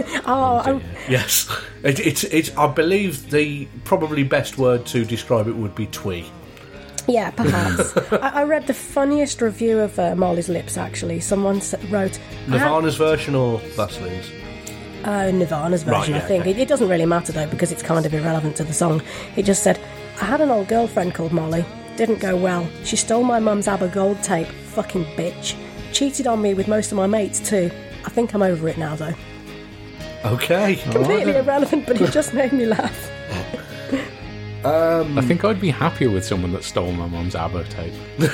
Oh, I, Yes, it, it's it's. I believe the probably best word to describe it would be twee. yeah, perhaps. I, I read the funniest review of uh, Molly's Lips. Actually, someone s- wrote I had- Nirvana's version or Vaseline's? Uh, Nirvana's version, Right, yeah, I think. okay. It, it doesn't really matter, though, because it's kind of irrelevant to the song. It just said, I had an old girlfriend called Molly. Didn't go well. She stole my mum's ABBA gold tape. Fucking bitch. Cheated on me with most of my mates, too. I think I'm over it now, though. Okay. Completely irrelevant, but it just made me laugh. I think I'd be happier with someone that stole my mum's ABBA tape.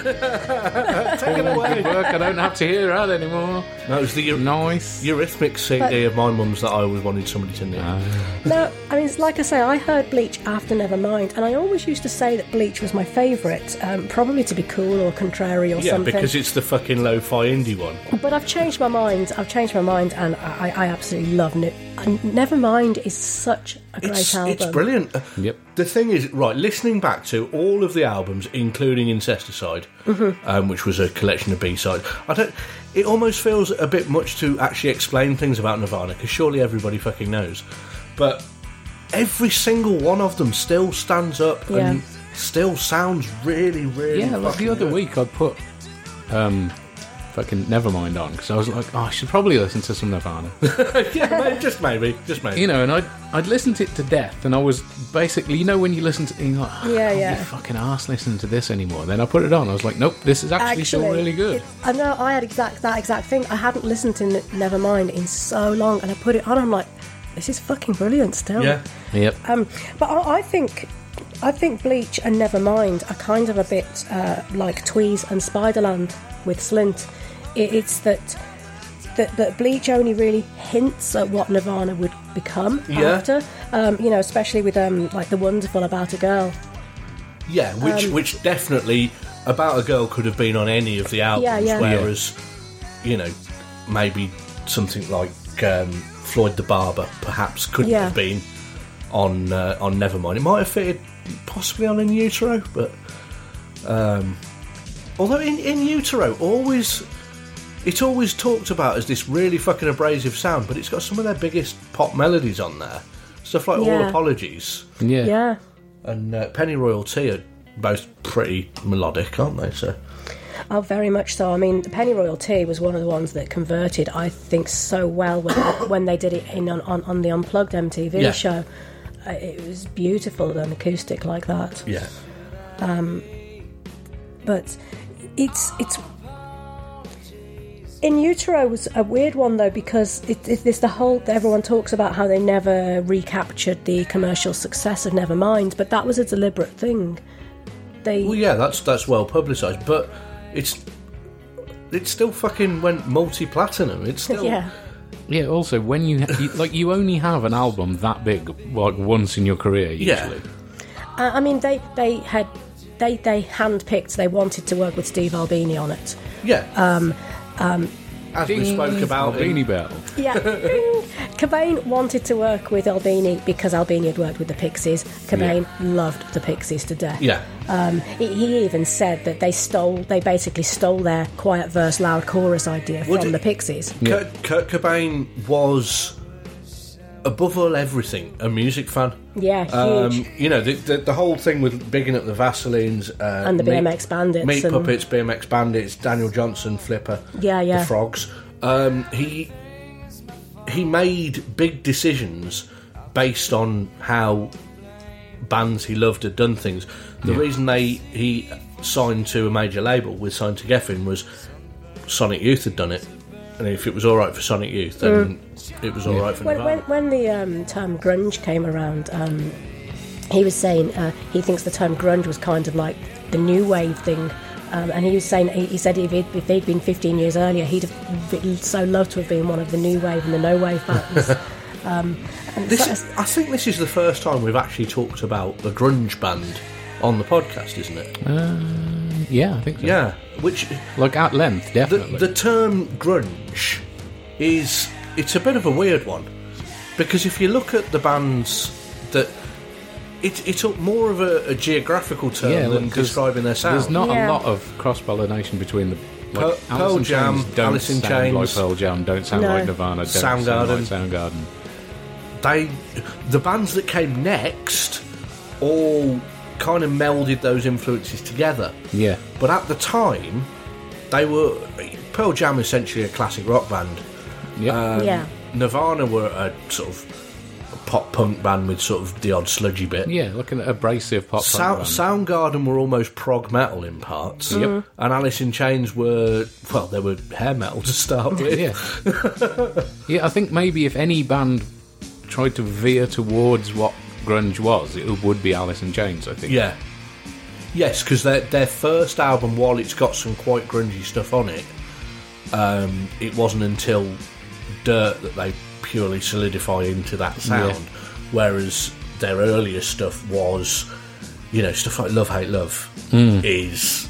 Take it away. Good work, I don't have to hear that anymore. No, it was the Eu- Nice. Eurythmics C D But- of my mum's that I always wanted somebody to know. No, I mean, it's like I say, I heard Bleach after Nevermind, and I always used to say that Bleach was my favourite, um, probably to be cool or contrary or yeah, something. because it's the fucking lo-fi indie one. But I've changed my mind. I've changed my mind, and I, I absolutely love it. And Nevermind is such a great It's, album. it's brilliant. Yep. The thing is, right, listening back to all of the albums, including Incesticide, Mm-hmm. um, which was a collection of B-sides, I don't. It almost feels a bit much to actually explain things about Nirvana, because surely everybody fucking knows. But every single one of them still stands up Yeah. and still sounds really, really. Yeah, like fucking the other good. week I put um, fucking Nevermind on because I was like, oh, I should probably listen to some Nirvana. yeah, maybe, just maybe, just maybe. You know, and I'd, I'd listened to it to death, and I was basically, you know, when you listen to it, you're like, oh, Yeah, I can't yeah. be fucking arse listening to this anymore. Then I put it on, I was like, nope, this is actually, still really good. it- I know I had exact that exact thing. I hadn't listened to N- Nevermind in so long, and I put it on. I'm like, this is fucking brilliant still. Yeah. Yep. Um, but I, I think, I think Bleach and Nevermind are kind of a bit uh, like Tweez and Spiderland with Slint. It, it's that, that that Bleach only really hints at what Nirvana would become Yeah. after. Um, you know, especially with um, like the Wonderful About a Girl. Yeah, which Um, which definitely About a Girl could have been on any of the albums, Yeah, yeah. whereas, you know, maybe something like um, Floyd the Barber perhaps couldn't Yeah. have been on uh, on Nevermind. It might have fitted possibly on In Utero, but um, although in, in Utero always it's always talked about as this really fucking abrasive sound, but it's got some of their biggest pop melodies on there, stuff like All Yeah. Apologies Yeah. Yeah. and uh, Penny Royalty are both pretty melodic, aren't they? So Oh, very much so. I mean, the Pennyroyal Tea was one of the ones that converted, I think, so well when, when they did it in on, on, on the Unplugged M T V Yeah. show. it was beautiful and acoustic like that. Yeah. But it's it's In Utero was a weird one though, because it, it, it's the whole, everyone talks about how they never recaptured the commercial success of Nevermind, but that was a deliberate thing. They Well, yeah, that's that's well publicised, but it's it still fucking went multi-platinum. It's still yeah. Yeah, also, when you, you... Like, you only have an album that big, like, once in your career, usually. Yeah. Uh, I mean, they they had they they handpicked. They wanted to work with Steve Albini on it. yeah. Um, um, As we Ding, spoke about, Albini in- Bell. yeah, Cobain wanted to work with Albini because Albini had worked with the Pixies. Cobain loved the Pixies to death. yeah, Um, he, he even said that they stole, they basically stole their quiet verse, loud chorus idea Well, from did- the Pixies. Kurt, Kurt Cobain was above all everything a music fan. Yeah, huge. Um, you know, the, the the whole thing with bigging up the Vaselines uh, And the Meat- B M X Bandits Meat and- Puppets, B M X Bandits, Daniel Johnson, Flipper, Yeah, yeah. the Frogs. Um, he he made big decisions based on how bands he loved had done things. The Yeah. reason they he signed to a major label with signed to Geffen was Sonic Youth had done it, and if it was all right for Sonic Youth, then it was all right for When, Nirvana. when, when the um, term grunge came around, um, he was saying uh, he thinks the term grunge was kind of like the new wave thing. Um, and he was saying, he, he said if, he'd, if they'd been fifteen years earlier, he'd have been- so loved to have been one of the new wave and the no wave bands. um, and This so- is, I think this is the first time we've actually talked about a grunge band on the podcast, isn't it? Um, yeah, I think so. Yeah, which Like, at length, the, definitely. the term grunge is it's a bit of a weird one, because if you look at the bands that it, it's more of a, a geographical term Yeah, than like, 'cause describing their sound. There's not Yeah. a lot of cross-pollination between the... Like, Pearl- Alice Pearl in Jam, Chains don't Alice in sound Chains. like Pearl Jam, don't sound No. like Nirvana, don't sound Soundgarden. like Soundgarden. They the bands that came next all kind of melded those influences together. Yeah. But at the time, they were Pearl Jam essentially a classic rock band. Yep. Um, yeah. Nirvana were a sort of pop punk band with sort of the odd sludgy bit. yeah, like an abrasive pop Sou- punk band. Soundgarden were almost prog metal in parts. Yep. And Alice in Chains were, well, they were hair metal to start with. Yeah. Yeah, I think maybe if any band tried to veer towards what grunge was, it would be Alice in Chains, I think. Yeah. Yes, because their, their first album, while it's got some quite grungy stuff on it, um, it wasn't until Dirt that they purely solidify into that sound. Yeah. Whereas their earlier stuff was, you know, stuff like Love, Hate, Love Mm. is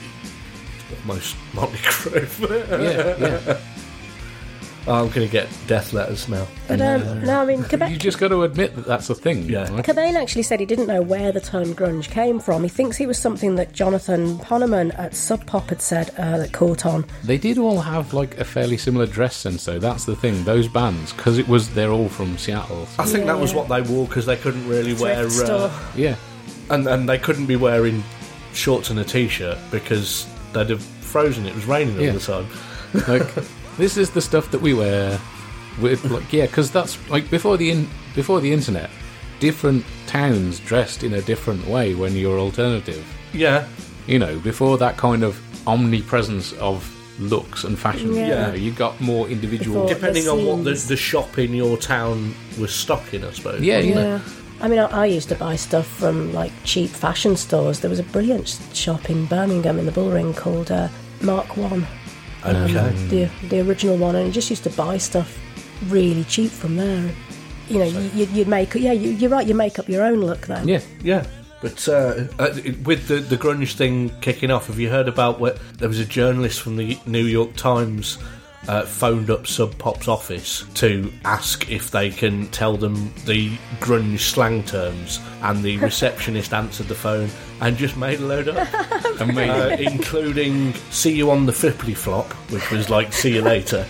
almost Motley Crue. Yeah, yeah. I'm going to get death letters now. But um, no, I mean, You Cobain, just got to admit that that's a thing. Yeah. right? Cobain actually said he didn't know where the term grunge came from. He thinks it was something that Jonathan Poneman at Sub Pop had said uh, that caught on. They did all have like a fairly similar dress sense, though. That's the thing. Those bands, because it was they're all from Seattle. so- I think that was Yeah. what they wore because they couldn't really wear... Thrift store. Uh, yeah, and, and they couldn't be wearing shorts and a t-shirt because they'd have frozen. It was raining all Yeah. the time. like this is the stuff that we wear. With like yeah, because that's like before the in, before the internet, different towns dressed in a different way when you're alternative. Yeah. You know, before that kind of omnipresence of looks and fashion. Yeah. You know, you got more individual. Before- Depending the on what the, scenes. the shop in your town was stocking, I suppose. Yeah, wasn't you it? know. Yeah. I mean, I, I used to buy stuff from like cheap fashion stores. There was a brilliant shop in Birmingham in the Bullring called uh, Mark One, Okay. the the original one, and you just used to buy stuff really cheap from there. You know, you, you, you'd make yeah, you, you're right. You make up your own look then. Yeah. Yeah. But uh, uh, with the, the grunge thing kicking off, have you heard about what there was a journalist from the New York Times uh, phoned up Sub Pop's office to ask if they can tell them the grunge slang terms, and the receptionist answered the phone and just made a load up, Amazing. uh, including "see you on the flippity flop," which was like "see you later."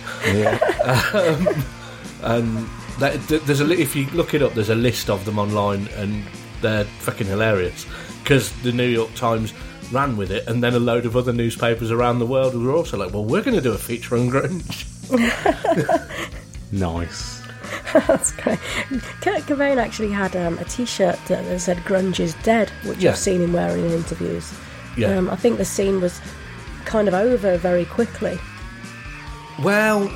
um, and that, th- there's a li- if you look it up, there's a list of them online, and they're fucking hilarious because the New York Times ran with it, and then a load of other newspapers around the world were also like, well, we're going to do a feature on grunge. Nice. That's great. Kurt Cobain actually had um, a T-shirt that said "Grunge is dead," which Yeah. I've seen him wearing in interviews. Yeah. Um, I think the scene was kind of over very quickly. Well,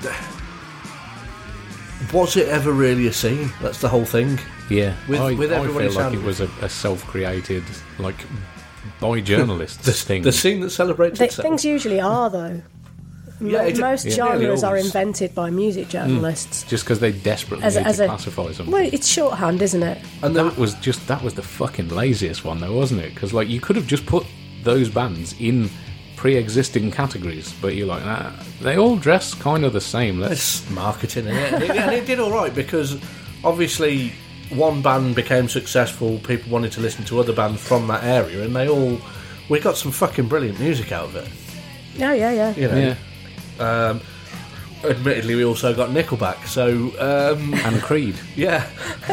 was it ever really a scene? That's the whole thing. Yeah, With- I, with I everybody feel like sounding- it was a, a self-created, like, by journalists The, thing. the scene that celebrates Th- itself. things usually are, though. Yeah, Mo- it- Most yeah, genres nearly are always. invented by music journalists. Just because they desperately As a- need as to a- classify something. Well, it's shorthand, isn't it? And that the, was just that was the fucking laziest one, though, wasn't it? Because like you could have just put those bands in pre-existing categories, but you're like, nah, they all dress kind of the same. Let's it's marketing, isn't it? And it, and it did all right because obviously one band became successful. People wanted to listen to other bands from that area, and they all we got some fucking brilliant music out of it. Yeah, yeah, yeah. You know. yeah. Um, admittedly, we also got Nickelback. So um, And Creed. yeah.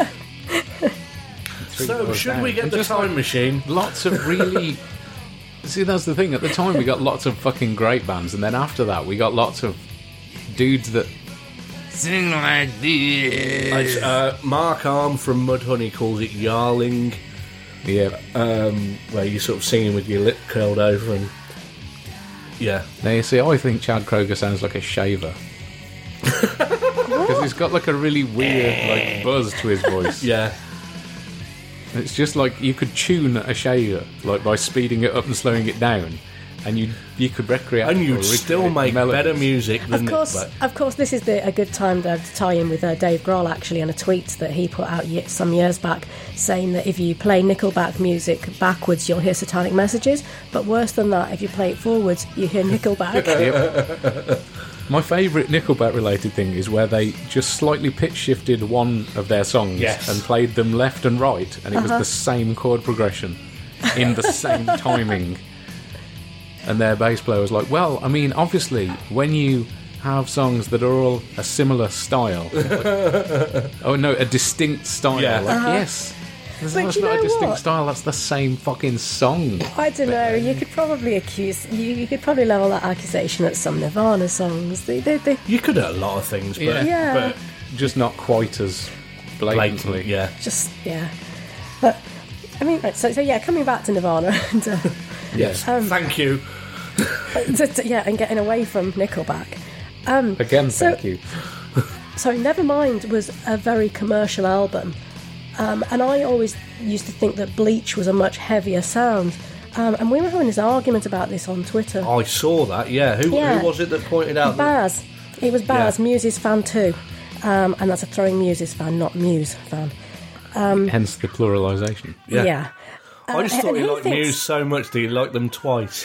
Three So doors should down. we get And the just, time like, machine? Lots of really. See, that's the thing. At the time, we got lots of fucking great bands, and then after that, we got lots of dudes that sing like this. Uh, Mark Arm from Mudhoney calls it yarling, Yeah. um, where you're sort of singing with your lip curled over and yeah. Now you see, I think Chad Kroger sounds like a shaver because he's got like a really weird like buzz to his voice. Yeah. It's just like you could tune a shaver like by speeding it up and slowing it down, and you you could recreate And or you'd still recreate make melodies. better music than Of course, Nickelback. of course, this is the, a good time to, to tie in with uh, Dave Grohl actually on a tweet that he put out ye- some years back, saying that if you play Nickelback music backwards, you'll hear satanic messages. But worse than that, if you play it forwards, you hear Nickelback. Yep. My favourite Nickelback related thing is where they just slightly pitch shifted one of their songs Yes. and played them left and right, and it Uh-huh. was the same chord progression in the same timing. And their bass player was like, well, I mean, obviously, when you have songs that are all a similar style, like- oh no, a distinct style, Yeah. like, Uh-huh. yes. That's But not you a know distinct what? style, that's the same fucking song. I don't know. You could probably accuse. You, you could probably level that accusation at some Nirvana songs. They, they, they You could at a lot of things, but, Yeah. Yeah. but Just not quite as blatantly. blatantly, yeah. just yeah. But I mean, right, so so yeah. Coming back to Nirvana and uh, Yes. Thank you. to- to- yeah, and getting away from Nickelback. Again, so- thank you. So Nevermind was a very commercial album, um, and I always used to think that Bleach was a much heavier sound. Um, and we were having this argument about this on Twitter. I saw that, yeah. Who, Yeah. who was it that pointed out that? Baz, it was Baz, Yeah. Muse's fan too, um, and that's a Throwing Muses fan, not Muse fan. Hence the pluralisation. Yeah. Uh, I just thought and he he liked thinks- Muse so much that he liked them twice.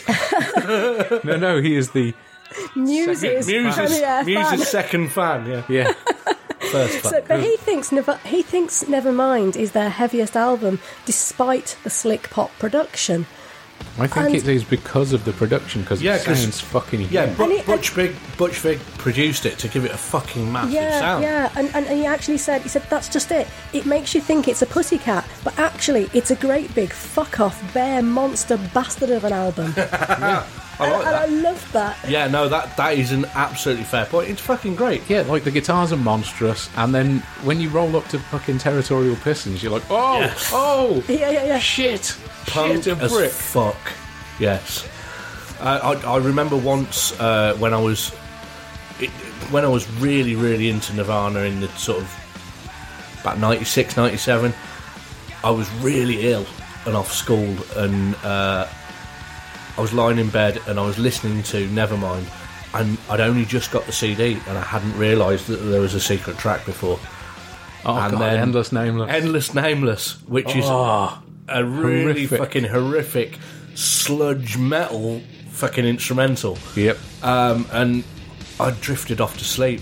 No, no, he is the Muses, Muse's, yeah, fan. Muse's second fan, yeah. yeah. First fan. So, but he thinks Never, he thinks Nevermind is their heaviest album, despite the slick pop production. I think And- it is because of the production because Yeah, it 'cause- sounds fucking Yeah, huge. but, And he- Butch, Vig, Butch Vig produced it to give it a fucking massive Yeah, sound. yeah, and, and, and he actually said, he said, that's just it. It makes you think it's a pussycat, but actually it's a great big fuck-off, bear, monster bastard of an album. I like And I that. love that. Yeah, no, that that is an absolutely fair point. It's fucking great. Yeah, like the guitars are monstrous, and then when you roll up to fucking Territorial Pistons, you're like, oh, Yes. oh, Yeah, yeah, yeah. shit, Punk shit, a as brick. fuck. Yes. Uh, I, I remember once uh, when I was it, when I was really, really into Nirvana in the sort of about ninety-six, ninety-seven, I was really ill and off school, and uh, I was lying in bed and I was listening to Nevermind, and I'd only just got the C D and I hadn't realised that there was a secret track before. Oh, and God, then- Endless Nameless. Endless Nameless, which is Oh, a really horrific. fucking horrific sludge metal fucking instrumental. yep. Um, and I drifted off to sleep.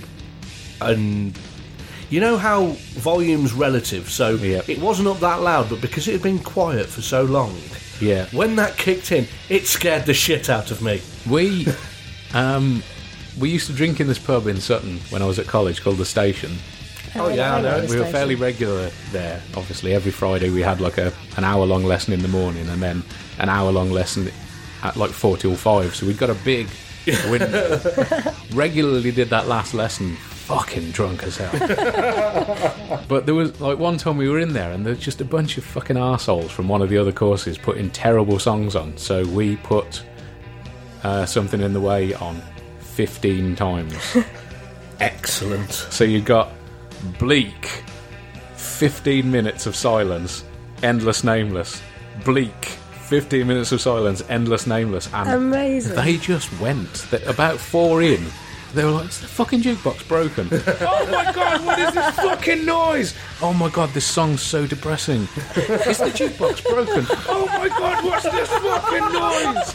And you know how volume's relative, so Yep. it wasn't up that loud, but because it had been quiet for so long, Yeah. when that kicked in, it scared the shit out of me. We, um, we used to drink in this pub in Sutton when I was at college called The Station. Oh, yeah, I know. the We were station. fairly regular there. Obviously, every Friday we had like a an hour long lesson in the morning, and then an hour long lesson at like four till five. So we'd got a big window. Regularly did that last lesson fucking drunk as hell. But there was, like, one time we were in there and there's just a bunch of fucking arseholes from one of the other courses putting terrible songs on. So we put uh, Something in the Way on fifteen times. Excellent. So you got Bleak, fifteen minutes of silence, Endless Nameless. Bleak, fifteen minutes of silence, Endless Nameless. And Amazing. they just went. They, about four in, they were like, is the fucking jukebox broken? Oh my god, what is this fucking noise? Oh my god, this song's so depressing. Is the jukebox broken? Oh my god, what's this fucking noise?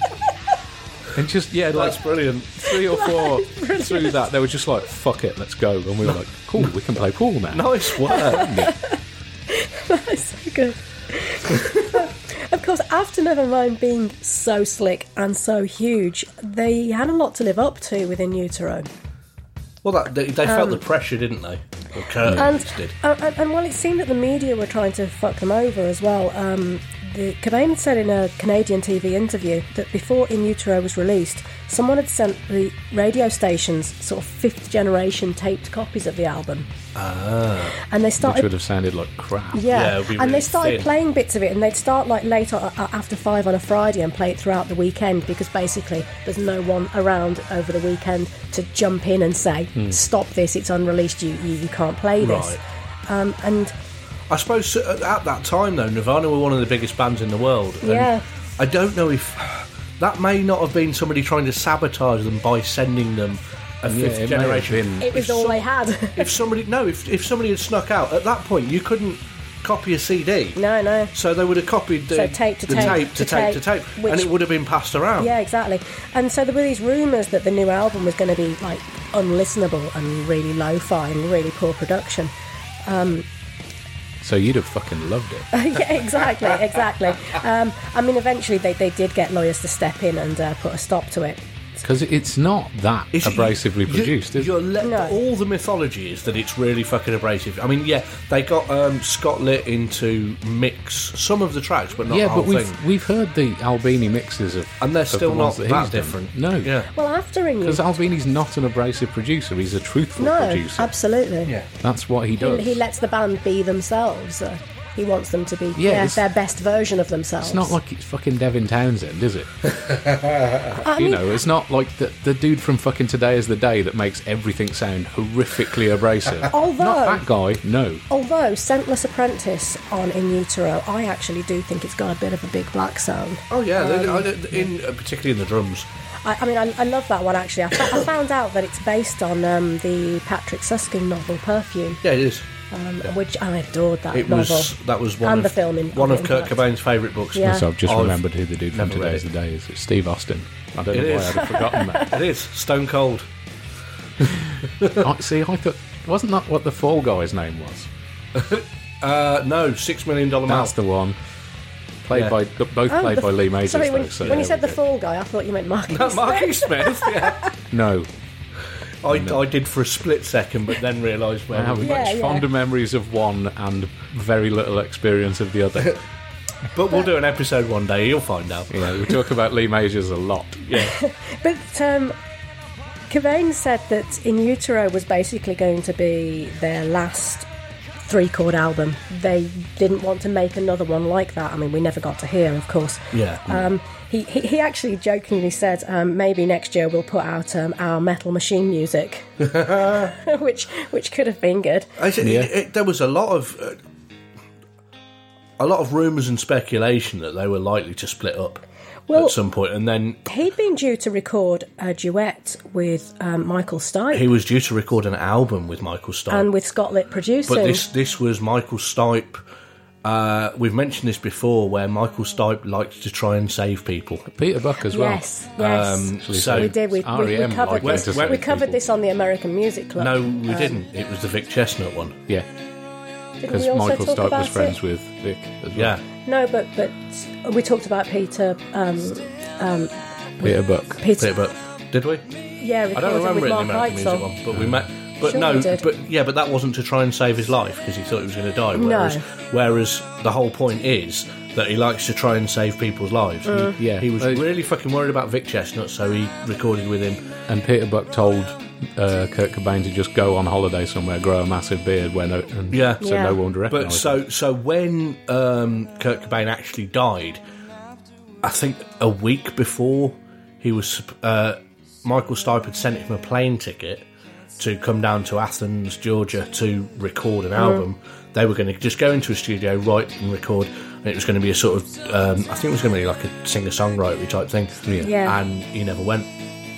And just, yeah, like That's brilliant. three or four through that, they were just like, fuck it, let's go. And we were like, cool, we can play pool now. Nice work. That's so good. Of course, after Nevermind being so slick and so huge, they had a lot to live up to within Utero. Well, that, they, they felt the pressure, didn't they? Or Kurt And, did. uh, and, and while it seemed that the media were trying to fuck them over as well, um, the, Cobain had said in a Canadian T V interview that before In Utero was released, someone had sent the radio stations sort of fifth generation taped copies of the album. Ah. And they Which started... would have sounded like crap. Yeah, Yeah, it would be and really they started thin. playing bits of it, and they'd start like late o- uh, after five on a Friday and play it throughout the weekend because basically there's no one around over the weekend to jump in and say, "Stop this! It's unreleased. You you, you can't play this." Right. Um, and I suppose at at that time, though, Nirvana were one of the biggest bands in the world. And Yeah. I don't know if that may not have been somebody trying to sabotage them by sending them a Yeah, fifth it may have generation. been- it was If all some- they had. If somebody no, if if somebody had snuck out at that point, you couldn't copy a C D. no, no. So they would have copied the, So tape to the tape tape to to tape to tape, tape, which- and it would have been passed around. Yeah, exactly. And so there were these rumours that the new album was going to be like unlistenable and really lo-fi and really poor production. So you'd have fucking loved it. Yeah, exactly, exactly. Um, I mean, eventually they, they did get lawyers to step in and uh, put a stop to it. Because it's not that It's- abrasively you- produced, is you're it? le- No. All the mythology is that it's really fucking abrasive. I mean, yeah, they got um, Scott Litt into mix some of the tracks, but not Yeah, the whole but we've thing. we've heard the Albini mixes of, And they're of still the not ones that, that, he's done. different. No, Yeah. Well, after in because Albini's not an abrasive producer; he's a truthful no, producer. absolutely. Yeah. That's what he He, does. he lets the band be themselves. Uh, he wants them to be Yeah, their, it's- their best version of themselves. It's not like it's fucking Devin Townsend, is it? I You mean, know, it's not like the, the dude from fucking Today Is the Day that makes everything sound horrifically abrasive. Although- Not that guy, no. although Scentless Apprentice on In Utero, I actually do think it's got a bit of a big black sound. Oh yeah, they- Um, I- in uh, particularly in the drums. I, I mean, I, I love that one actually. I, fa- I found out that it's based on um, the Patrick Susskind novel Perfume, Yeah, it is. um, which I adored that It novel. was that was one And of the film in- one of of it, Kurt in fact. Cobain's favourite books. Yeah. So I've just I've remembered who the dude from never read Today it. Is the Day is. It's Steve Austin. I don't know It why is. I'd have forgotten that. It is Stone Cold. I, see, I thought, wasn't that what the Fall Guy's name was? Uh, no, Six Million Dollar Man. That's the one. Played Yeah. by both Oh, played the- by Lee Majors. Sorry, when, though, so when you there said we the go. Fall Guy, I thought you meant Marky. Marky Smith. Yeah, No, I, I did for a split second, but then realised where. I have Yeah, much yeah. fonder memories of one and very little experience of the other. But we'll do an episode one day. You'll find out. You know, we talk about Lee Majors a lot. Yeah. But um, Cobain said that In Utero was basically going to be their last three-chord album. They didn't want to make another one like that. I mean, we never got to hear, of course. Yeah. Um, he, he he actually jokingly said, um, maybe next year we'll put out um, our Metal Machine music, which which could have been good. I said, Yeah. it, it, there was a lot of uh, a lot of rumours and speculation that they were likely to split up Well- at some point, and then He'd been due to record a duet with um, Michael Stipe he was due to record an album with Michael Stipe. and with Scott Litt producing. But this this was Michael Stipe. Uh, we've mentioned this before, where Michael Stipe liked to try and save people. Peter Buck as well. Yes, yes. Um, Actually, so we did. We, we, we R E M covered liked this. to save We covered people. this on the American Music Club. No, we didn't. It was the Vic Chestnut one. Yeah, Didn't because we also Michael talk Stipe about was friends it? with Vic as well. Yeah. No, but but we talked about Peter. Um, Peter Buck. Peter. But did we? Yeah, I recorded don't remember with it in Mark the American Music Heitzel. one, but we met. But Sure no, we did. but yeah, but that wasn't to try and save his life because he thought he was going to die. No. Whereas, whereas the whole point is that he likes to try and save people's lives. Mm. He, Yeah. he was Uh, really fucking worried about Vic Chestnut, so he recorded with him. And Peter Buck told uh, Kurt Cobain to just go on holiday somewhere, grow a massive beard, where no, and Yeah. so Yeah. no one would recognise But him. so so when um, Kurt Cobain actually died, I think a week before he was, uh, Michael Stipe had sent him a plane ticket to come down to Athens, Georgia, to record an album. They were going to just go into a studio, write and record, and it was going to be a sort of, um, I think it was going to be like a singer-songwriter type thing. Yeah. Yeah. And he never went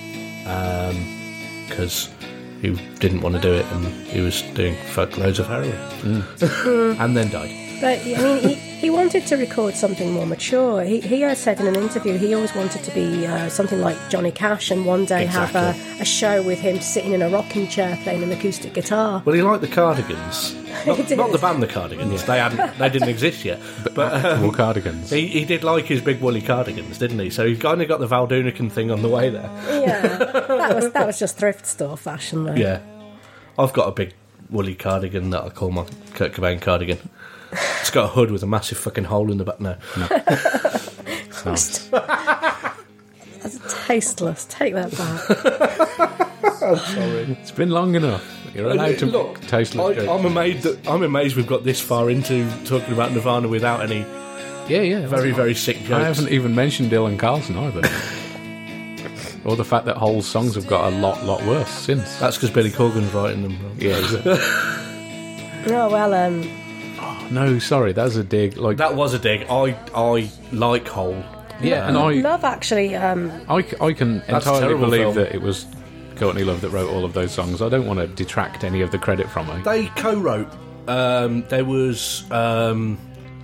because he didn't want to do it, and he was doing fuck loads of heroin, and then died. But I mean, he, he wanted to record something more mature. He he had said in an interview he always wanted to be uh, something like Johnny Cash, and one day Exactly. have a, a show with him sitting in a rocking chair playing an acoustic guitar. Well, he liked the Cardigans, not, He did. not the band the Cardigans. They hadn't, they didn't exist yet. But um, Actual cardigans. he, he did like his big woolly cardigans, didn't he? So he kind of got the Valdunican thing on the way there. Yeah, that was that was just thrift store fashion, though. Yeah, I've got a big woolly cardigan that I call my Kurt Cobain cardigan. It's got a hood with a massive fucking hole in the back. No, That's tasteless. Take that back. sorry. It's been long enough. You're allowed to Look, tasteless I, jokes. I'm amazed that I'm amazed we've got this far into talking about Nirvana without any Yeah, yeah. very very sick jokes. I haven't even mentioned Dylan Carlson either. Or the fact that whole songs have got a lot, lot worse since. That's because Billy Corgan's writing them. Yeah, is it? No, well, um, No, sorry, that was a dig. Like, That was a dig. I I like Hole. yeah, and I, Love actually. Um, I, c- I can That's a entirely terrible believe film. that it was Courtney Love that wrote all of those songs. I don't want to detract any of the credit from her. They co-wrote. Um, there was um,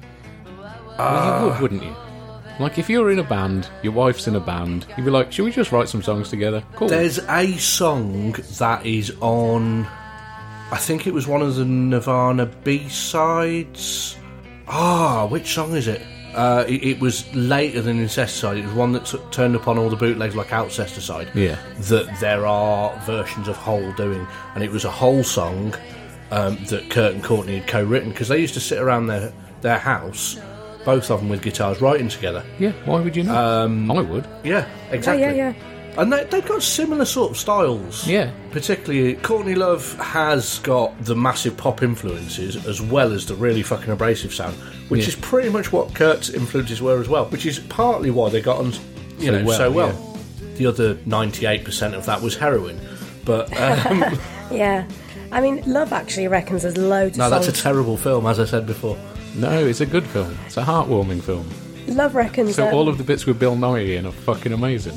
Well, you would, wouldn't you? Like, if you're in a band, your wife's in a band, you'd be like, should we just write some songs together? Cool. there's a song that is on. I think it was one of the Nirvana B-sides. Ah, which song is it? Uh, it, it was later than Incesticide. It was one that t- turned up on all the bootlegs like Outcesticide. Yeah. That there are versions of Hole doing, and it was a Hole song um, that Kurt and Courtney had co-written because they used to sit around their their house, both of them with guitars, writing together. Yeah, why would you not? Um, I would. Yeah, exactly. yeah, yeah. And they, they've got similar sort of styles. Yeah. Particularly, Courtney Love has got the massive pop influences as well as the really fucking abrasive sound, which Yeah. is pretty much what Kurt's influences were as well, which is partly why they got on, you So know, well, so well. The other ninety-eight percent of that was heroin. But, um, Yeah. I mean, Love actually reckons there's loads no, of that's a songs. terrible film, as I said before. No, it's a good film. It's a heartwarming film. Love reckons So that all of the bits with Bill Nighy in are fucking amazing.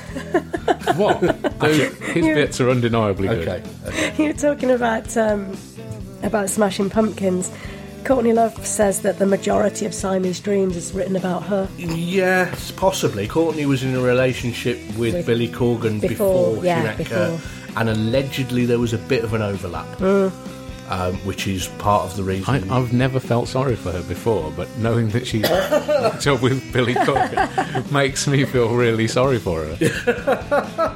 What? Those, his You- bits are undeniably good. Okay. okay. you're talking about um, about Smashing Pumpkins. Courtney Love says that the majority of Siamese Dreams is written about her. Yes, possibly. Courtney was in a relationship with, With- Billy Corgan before, before, yeah, she met before. Kurt, and allegedly there was a bit of an overlap, Mm. um, which is part of the reason. I, I've never felt sorry for her before, but knowing that she's hooked up with Billy Corgan makes me feel really sorry for her.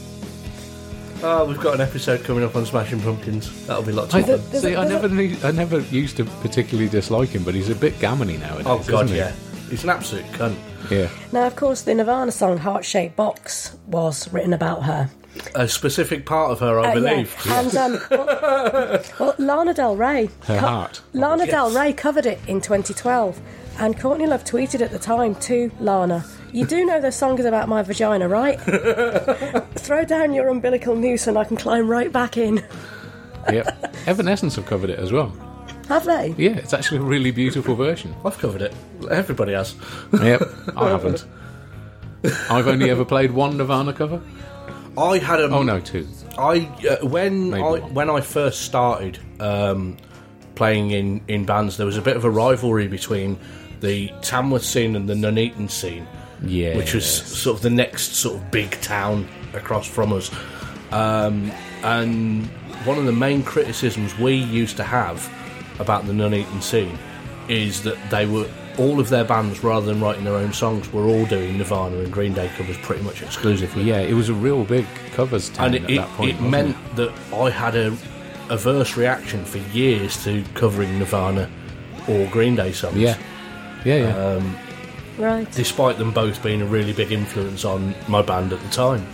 Oh, we've got an episode coming up on Smashing Pumpkins. That'll be lots I, of fun. There's a- see, I there's a- never, need, I never used to particularly dislike him, but he's a bit gammony nowadays. Oh god, isn't he? yeah, he's an absolute cunt. Yeah. Now, of course, the Nirvana song Heart Shaped Box was written about her. A specific part of her, I Uh, believe. Yeah. And um, well, well, Lana Del Rey, Her heart. Lana Yes. Del Rey covered it in twenty twelve, and Courtney Love tweeted at the time to Lana, "You do know the song is about my vagina, right? Throw down your umbilical noose and I can climb right back in." Yep. Evanescence have covered it as well. Have they? Yeah, it's actually a really beautiful version. I've covered it. Everybody has. Yep, I haven't. I've only ever played one Nirvana cover. I had a. Oh no, two. I uh, when Maybe I one. when I first started um, playing in, in bands, there was a bit of a rivalry between the Tamworth scene and the Nuneaton scene, Yeah. which was sort of the next sort of big town across from us. Um, and one of the main criticisms we used to have about the Nuneaton scene is that they were all of their bands, rather than writing their own songs, were all doing Nirvana and Green Day covers pretty much exclusively. Yeah, it was a real big covers town And it, at it, that point. it wasn't meant that I had a averse reaction for years to covering Nirvana or Green Day songs. Yeah, yeah, yeah. Uh, Right. Despite them both being a really big influence on my band at the time.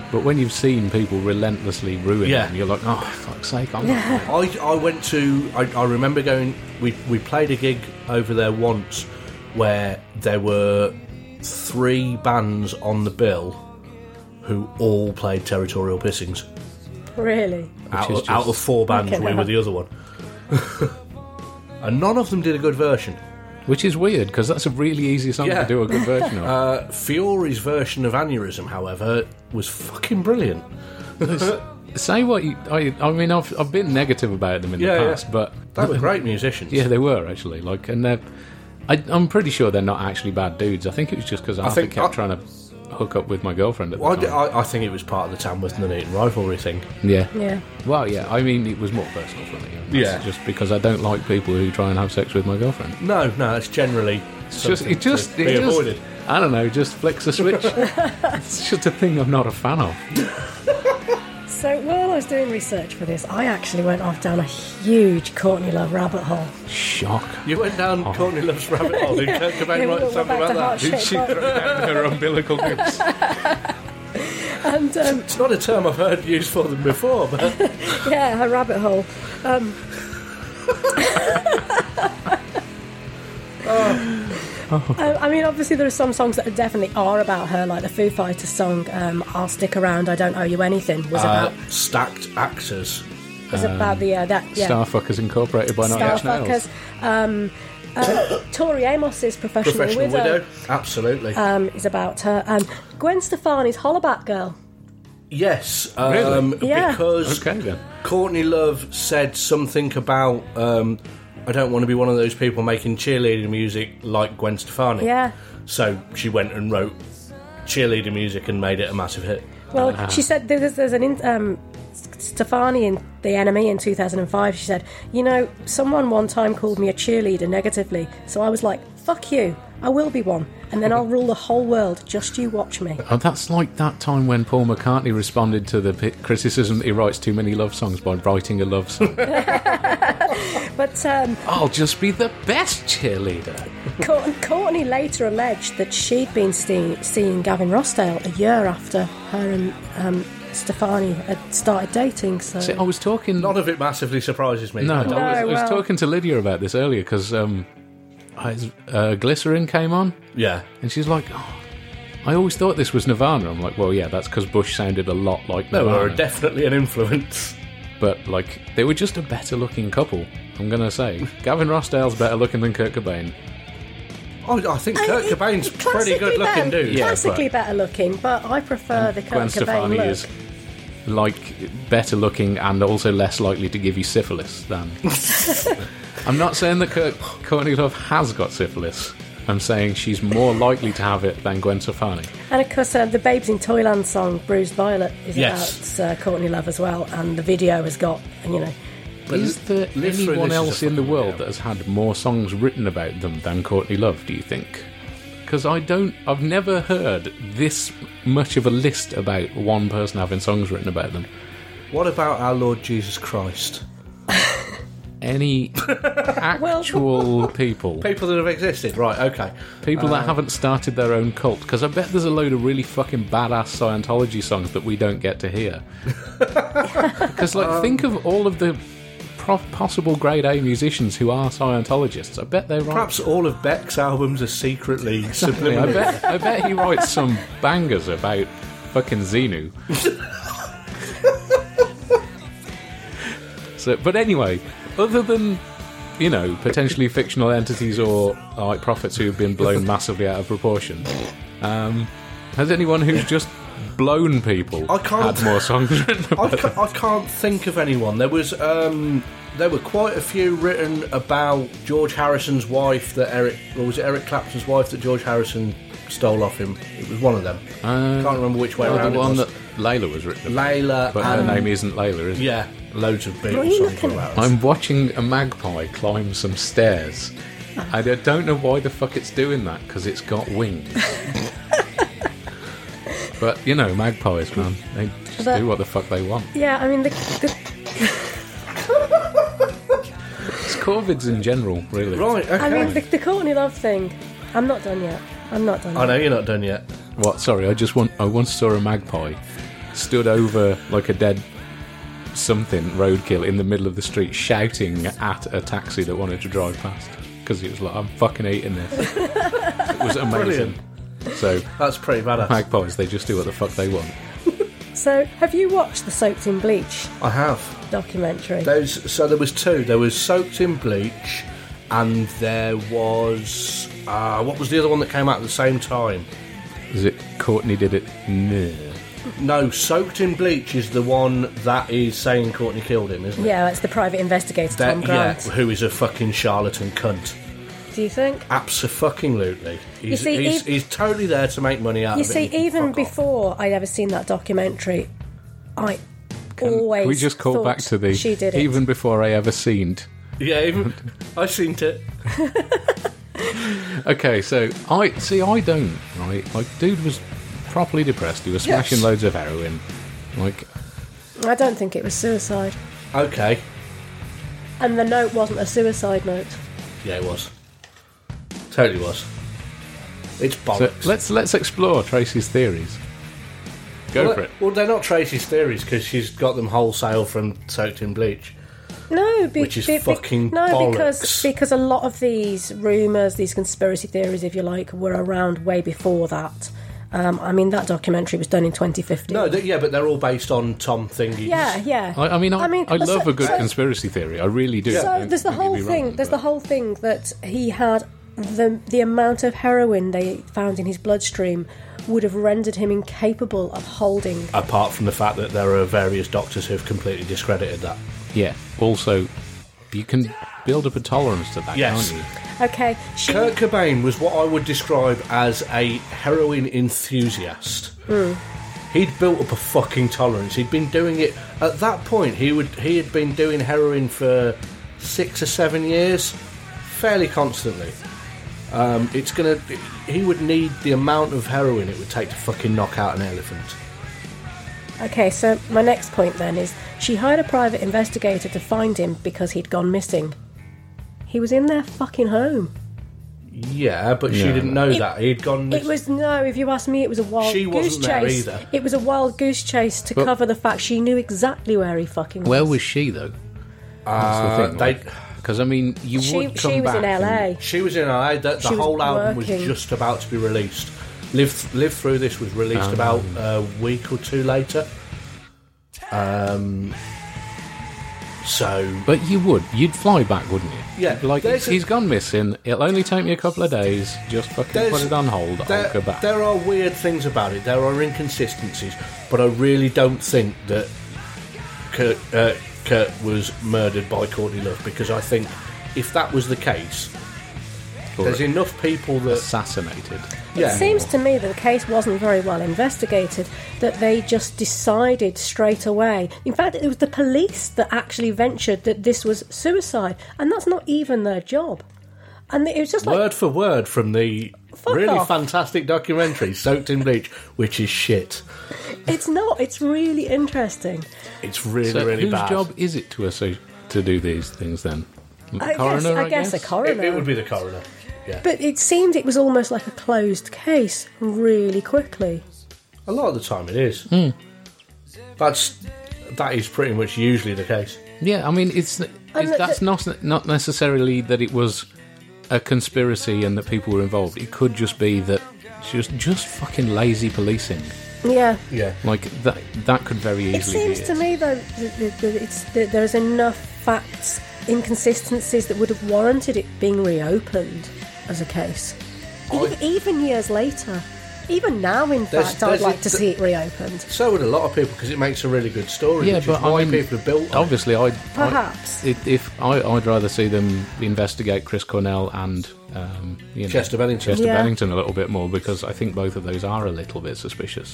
But when you've seen people relentlessly ruin Yeah. them, you're like, oh, for fuck's sake, I'm not doing it. I, I went to. I, I remember going. We we played a gig over there once where there were three bands on the bill who all played Territorial Pissings. Really? Out is of, just- out of four bands, Okay, we no. were the other one. And none of them did a good version. Which is weird, because that's a really easy song Yeah. to do a good version of. Uh, Fiore's version of Aneurysm, however, was fucking brilliant. Say what you... I, I mean, I've, I've been negative about them in Yeah, the yeah. past, but... They were great musicians. Yeah, they were, actually. Like, and they're... I, I'm pretty sure they're not actually bad dudes. I think it was just because Arthur think- kept I- trying to hook up with my girlfriend at the Well, I, time. I, I think it was part of the Tamworth and Nuneaton rivalry thing. yeah. Yeah. Well, yeah, I mean, it was more personal for me. That's Yeah. Just because I don't like people who try and have sex with my girlfriend. No, no, it's generally It's just, something it just, to it be just, avoided. I don't know, just flicks a switch. It's just a thing I'm not a fan of. So while I was doing research for this, I actually went off down a huge Courtney Love rabbit hole. Shock. You went down Courtney Love's rabbit hole. Did Kurt Cobain Yeah, write we'll go something back to about that? Heart Did she Shaped throw down her umbilical hoops? And um, It's not a term I've heard used for them before, but yeah, her rabbit hole. Um, uh, I mean, obviously there are some songs that definitely are about her, like the Foo Fighters song um, "I'll Stick Around, I Don't Owe You Anything" was uh, about stacked axes. was about the uh, that yeah Starfuckers Incorporated by Nine Inch Nails. Starfuckers. Um, uh, Tori Amos's Professional, Professional Widow, Widow. Absolutely. Um, is about her. Um, Gwen Stefani's Hollaback Girl. yes, um, Really? Yeah. because Okay, then. Courtney Love said something about um, I don't want to be one of those people making cheerleading music like Gwen Stefani. Yeah. So she went and wrote cheerleading music and made it a massive hit. Well, she said there's, there's an in, um, Stefani in The Enemy in two thousand five. She said, you know, someone one time called me a cheerleader negatively, so I was like, fuck you, I will be one, and then I'll rule the whole world. Just you watch me. Oh, that's like that time when Paul McCartney responded to the pi- criticism that he writes too many love songs by writing a love song. But um, I'll just be the best cheerleader. Court- Courtney later alleged that she'd been see- seeing Gavin Rossdale a year after her and um, Stefani had started dating. So See, I was talking... None of it massively surprises me. No, I I don't- was, I was well- talking to Lydia about this earlier because um, I- uh, Glycerin came on Yeah. and she's like, oh, I always thought this was Nirvana. I'm like, well, yeah, that's because Bush sounded a lot like They Nirvana. were definitely an influence. But, like, they were just a better looking couple, I'm going to say. Gavin Rossdale's better looking than Kurt Cobain. Oh, I think Kurt Uh, Cobain's pretty classically good looking better, dude. Yeah, Classically but- better looking, but I prefer the Kurt Gwen Cobain Stefani look. is, like, better looking and also less likely to give you syphilis than... I'm not saying that Kurt Courtney Love has got syphilis. I'm saying she's more likely to have it than Gwen Stefani. And of course, uh, the Babes in Toyland song "Bruised Violet" is Yes. about uh, Courtney Love as well, and the video has got, you know, But Is there live through anyone this is else a in the fucking world video. that has had more songs written about them than Courtney Love, do you think? Because I don't... I've never heard this much of a list about one person having songs written about them. What about our Lord Jesus Christ? Any actual people. People that have existed, right? Okay. People that haven't started their own cult. Because I bet there's a load of really fucking badass Scientology songs that we don't get to hear. Because, like, think of all of the pro- possible grade A musicians who are Scientologists. I bet they write... Perhaps all of Beck's albums are secretly I subliminal. bet, I bet he writes some bangers about fucking Xenu. So, but anyway, other than, you know, potentially fictional entities or uh, like prophets who have been blown massively out of proportion, um, has anyone who's just blown people I can't- had more songs written I, about them? ca- I can't think of anyone. There was um, there were quite a few written about George Harrison's wife that Eric, or was it Eric Clapton's wife that George Harrison stole off him? It was one of them. Uh, Can't remember which way well, around the it one was. that Layla was written about. Layla, But her and, name isn't Layla, is it? yeah, loads of What are Beatles you songs looking were at? about. I'm watching a magpie climb some stairs. And I don't know why the fuck it's doing that, because it's got wings. But, you know, magpies, man. They just But- do what the fuck they want. yeah. I mean, the, the It's corvids in general, really. Right, okay. I mean, the, the Courtney Love thing. I'm not done yet. I'm not done. I Yet. know you're not done yet. What? Sorry, I just want. I once saw a magpie stood over like a dead something roadkill in the middle of the street, shouting at a taxi that wanted to drive past because he was like, "I'm fucking eating this." It was amazing. Brilliant. So That's pretty badass. magpies, they just do what the fuck they want. So, have you watched the Soaked in Bleach I have. documentary? Those, so there was two. There was Soaked in Bleach, and there was uh, what was the other one that came out at the same time? Is it Courtney did it? No. No, Soaked in Bleach is the one that is saying Courtney killed him, isn't it? Yeah, it's the private investigator, That- Tom yeah, Grant. who is a fucking charlatan cunt. Do you think? Abso-fucking-lutely. He's, see, he's, ev- he's totally there to make money out You of it. see, He can even fuck off. before I'd ever seen that documentary, I always Can we just call thought back to the she did it. even before I ever seen. Yeah, even I seen it. Okay, so I see. I don't right. Like, dude was properly depressed. He was smashing Yes. loads of heroin. Like, I don't think it was suicide. Okay. And the note wasn't a suicide note. Yeah, it was. Totally was. It's so bollocks. let's let's explore Tracy's theories. Go well, for it. Well, they're not Tracy's theories because she's got them wholesale from Soaked in Bleach. No, be, Which is be- be- fucking no, bollocks. because because a lot of these rumours, these conspiracy theories, if you like, were around way before that. Um, I mean, that documentary was done in twenty fifteen. No, they, yeah, but they're all based on Tom Thingy's. yeah, yeah. I, I mean, I, I, mean, love so- a good so- conspiracy theory. I really do. So Don't- there's the don't get whole me thing. wrong, There's but- the whole thing that he had the the amount of heroin they found in his bloodstream would have rendered him incapable of holding. Apart from the fact that there are various doctors who have completely discredited that. Yeah. Also, you can build up a tolerance to that, Yes. can't you? Okay, she. Kurt Cobain was what I would describe as a heroin enthusiast. He'd built up a fucking tolerance. He'd been doing it at that point. He would he had been doing heroin for six or seven years, fairly constantly. Um, it's gonna. He would need the amount of heroin it would take to fucking knock out an elephant. Okay, so my next point then is she hired a private investigator to find him because he'd gone missing. He was in their fucking home. Yeah, but she No, didn't no. know It- that he'd gone. It was no. If you ask me, it was a wild She goose wasn't there chase. either. It was a wild goose chase to But- cover the fact she knew exactly where he fucking was. Where was she though? Uh, That's the they- thing. Because I mean, you she? would come She was back in L A. and- She was in L A. The, the She was whole album was working. just about to be released. Live Live Through This was released Um. about a week or two later. Um. So But you would, you'd fly back, wouldn't you? Yeah, Like, there's a- he's gone missing. It'll only take me a couple of days. Just fucking There's- put it on hold. I'll there, go back. there are weird things about it. There are inconsistencies, but I really don't think that Kurt, uh, Kurt was murdered by Courtney Love, because I think if that was the case, Or there's enough people that assassinated. It yeah. seems to me that the case wasn't very well investigated, that they just decided straight away. In fact, it was the police that actually ventured that this was suicide, and that's not even their job. And it was just like, word for word from the Fuck really off. fantastic documentary Soaked in Bleach, which is shit. it's not, it's really interesting. It's really, So really whose bad. job is it to us to do these things then? The I coroner, guess, I I guess a It, coroner. it would be the coroner. Yeah. But it seemed it was almost like a closed case really quickly. A lot of the time it is. Hmm. That's that is pretty much usually the case. Yeah, I mean, it's, it's the- that's not not necessarily that it was a conspiracy and that people were involved. It could just be that just just fucking lazy policing. Yeah. Yeah. Like that that could very It easily seems be to it. me, though, that, that, that, it's, that there's enough facts, inconsistencies that would have warranted it being reopened as a case. I- Even, even years later. Even now, in There's- fact, I'd there's like a- to see it reopened. So would a lot of people, because it makes a really good story. Yeah, which but is why I mean, people have built on it. obviously, I'd Perhaps. I, if, if I, I'd rather see them investigate Chris Cornell and um, you know, Chester Bennington. Chester Yeah. Bennington a little bit more, because I think both of those are a little bit suspicious.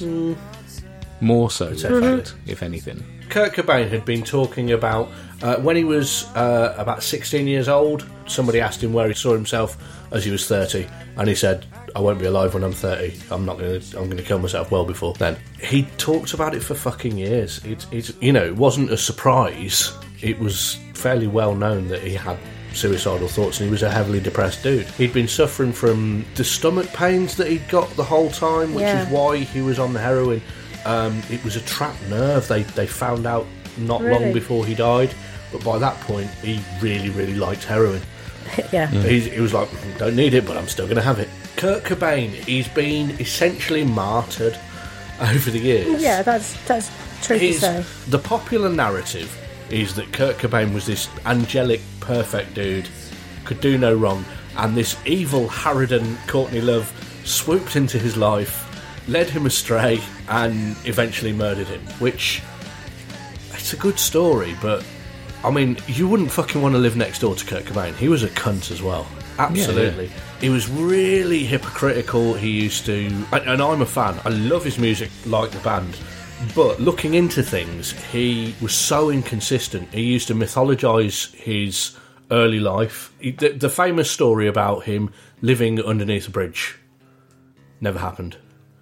More so, fact. if anything. Kurt Cobain had been talking about uh, when he was uh, about sixteen years old. Somebody asked him where he saw himself as he was thirty, and he said, "I won't be alive when I'm thirty. I'm not going to. I'm going to kill myself well before then." He talked about it for fucking years. It's, it's, you know, it wasn't a surprise. It was fairly well known that he had suicidal thoughts, and he was a heavily depressed dude. He'd been suffering from the stomach pains that he'd got the whole time, which Yeah. is why he was on the heroin. Um, it was a trapped nerve. They they found out not Really? long before he died, but by that point he really really liked heroin. yeah. He's, he was like, don't need it, but I'm still going to have it. Kurt Cobain, he's been essentially martyred over the years. Yeah, that's that's true to His- say. the popular narrative is that Kurt Cobain was this angelic, perfect dude, could do no wrong, and this evil harridan Courtney Love swooped into his life, led him astray, and eventually murdered him. Which, it's a good story, but I mean, you wouldn't fucking want to live next door to Kurt Cobain. He was a cunt as well. Absolutely. He was really hypocritical. He used to... And, and I'm a fan. I love his music, like the band. But looking into things, he was so inconsistent. He used to mythologise his early life. He, the, the famous story about him living underneath a bridge never happened.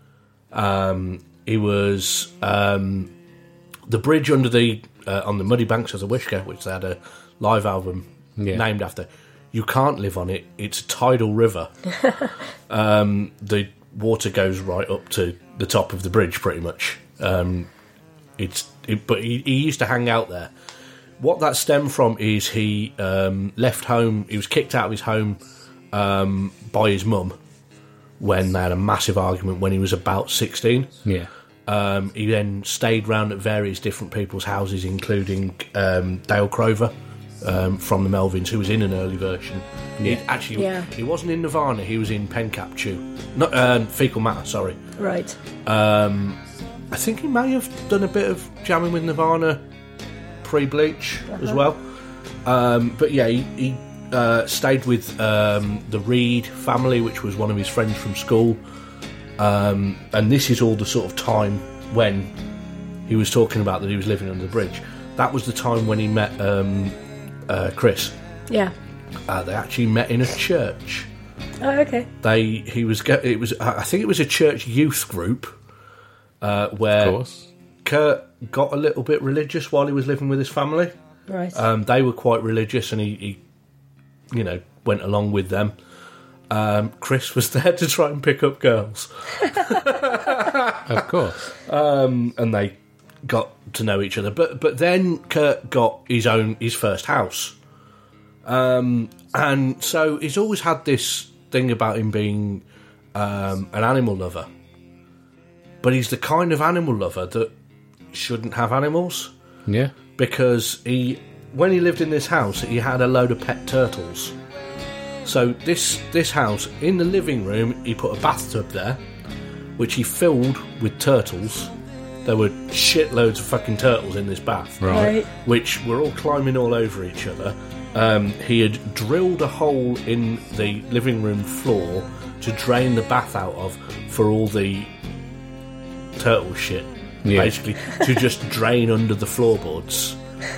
Um, he was... Um, the bridge under the... Uh, on the muddy banks of the Wishkah, which they had a live album Yeah. named after. You can't live on it. It's a tidal river. um, the water goes right up to the top of the bridge, pretty much. Um, it's it, but he, he used to hang out there. What that stemmed from is he um, left home. He was kicked out of his home um, by his mum when they had a massive argument when he was about sixteen. Yeah. Um, he then stayed round at various different people's houses, including um, Dale Crover um, from the Melvins, who was in an early version. He, actually, Yeah. he wasn't in Nirvana, he was in Pencap Chew. Not um, Fecal Matter, sorry. Right. Um, I think he may have done a bit of jamming with Nirvana pre-Bleach as well. Um, but yeah, he, he uh, stayed with um, the Reed family, which was one of his friends from school. Um, and this is all the sort of time when he was talking about that he was living under the bridge. That was the time when he met um, uh, Chris. Yeah. Uh, they actually met in a church. Oh, okay. They he was go- it was I think it was a church youth group uh, where Of course. Kurt got a little bit religious while he was living with his family. Right. Um, they were quite religious, and he, he, you know, went along with them. Um, Chris was there to try and pick up girls, Of course. um, and they got to know each other. But but then Kurt got his own his first house, um, and so he's always had this thing about him being um, an animal lover. But he's the kind of animal lover that shouldn't have animals, Yeah. because he when he lived in this house, he had a load of pet turtles. So this this house, in the living room, he put a bathtub there, which he filled with turtles. There were shitloads of fucking turtles in this bath, Right. which were all climbing all over each other. Um, he had drilled a hole in the living room floor to drain the bath out of for all the turtle shit, Yeah. basically, to just drain under the floorboards.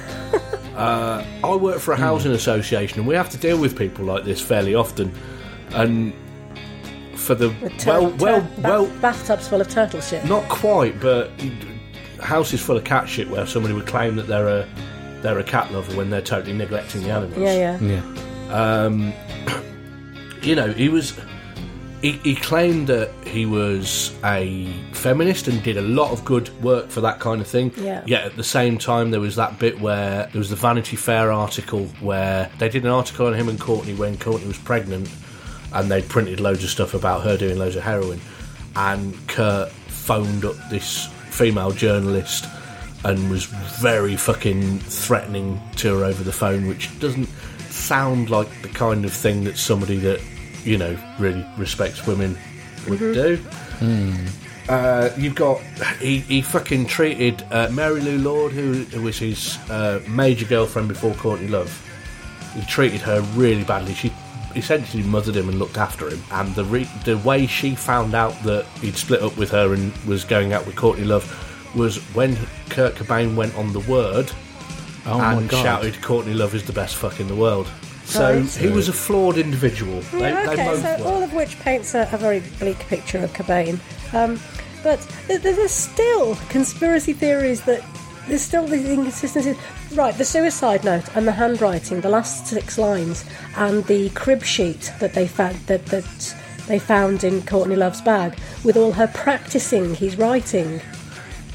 Uh, I work for a housing association, and we have to deal with people like this fairly often. And for the With tur- well, tur- well, ba- well, bathtubs full of turtle shit. not quite, but houses full of cat shit where somebody would claim that they're a they're a cat lover when they're totally neglecting the animals. Yeah, yeah. Yeah. You know, he was. He, he claimed that he was a feminist and did a lot of good work for that kind of thing. Yeah. Yet at the same time, there was that bit where there was the Vanity Fair article where they did an article on him and Courtney when Courtney was pregnant, and they printed loads of stuff about her doing loads of heroin. And Kurt phoned up this female journalist and was very fucking threatening to her over the phone, which doesn't sound like the kind of thing that somebody that, you know, really respects women would do. Uh, you've got he, he fucking treated uh, Mary Lou Lord, who, who was his uh, major girlfriend before Courtney Love. He treated her really badly. She essentially mothered him and looked after him. And the re- the way she found out that he'd split up with her and was going out with Courtney Love was when Kurt Cobain went on The Word Oh my and god. shouted, "Courtney Love is the best fuck in the world." So Right. he was a flawed individual. They, Yeah, they okay, both so were. all of which paints a, a very bleak picture of Cobain. Um, but th- th- there's still conspiracy theories that there's still these inconsistencies. Right, the suicide note and the handwriting, the last six lines, and the crib sheet that they found that, that they found in Courtney Love's bag with all her practicing his writing.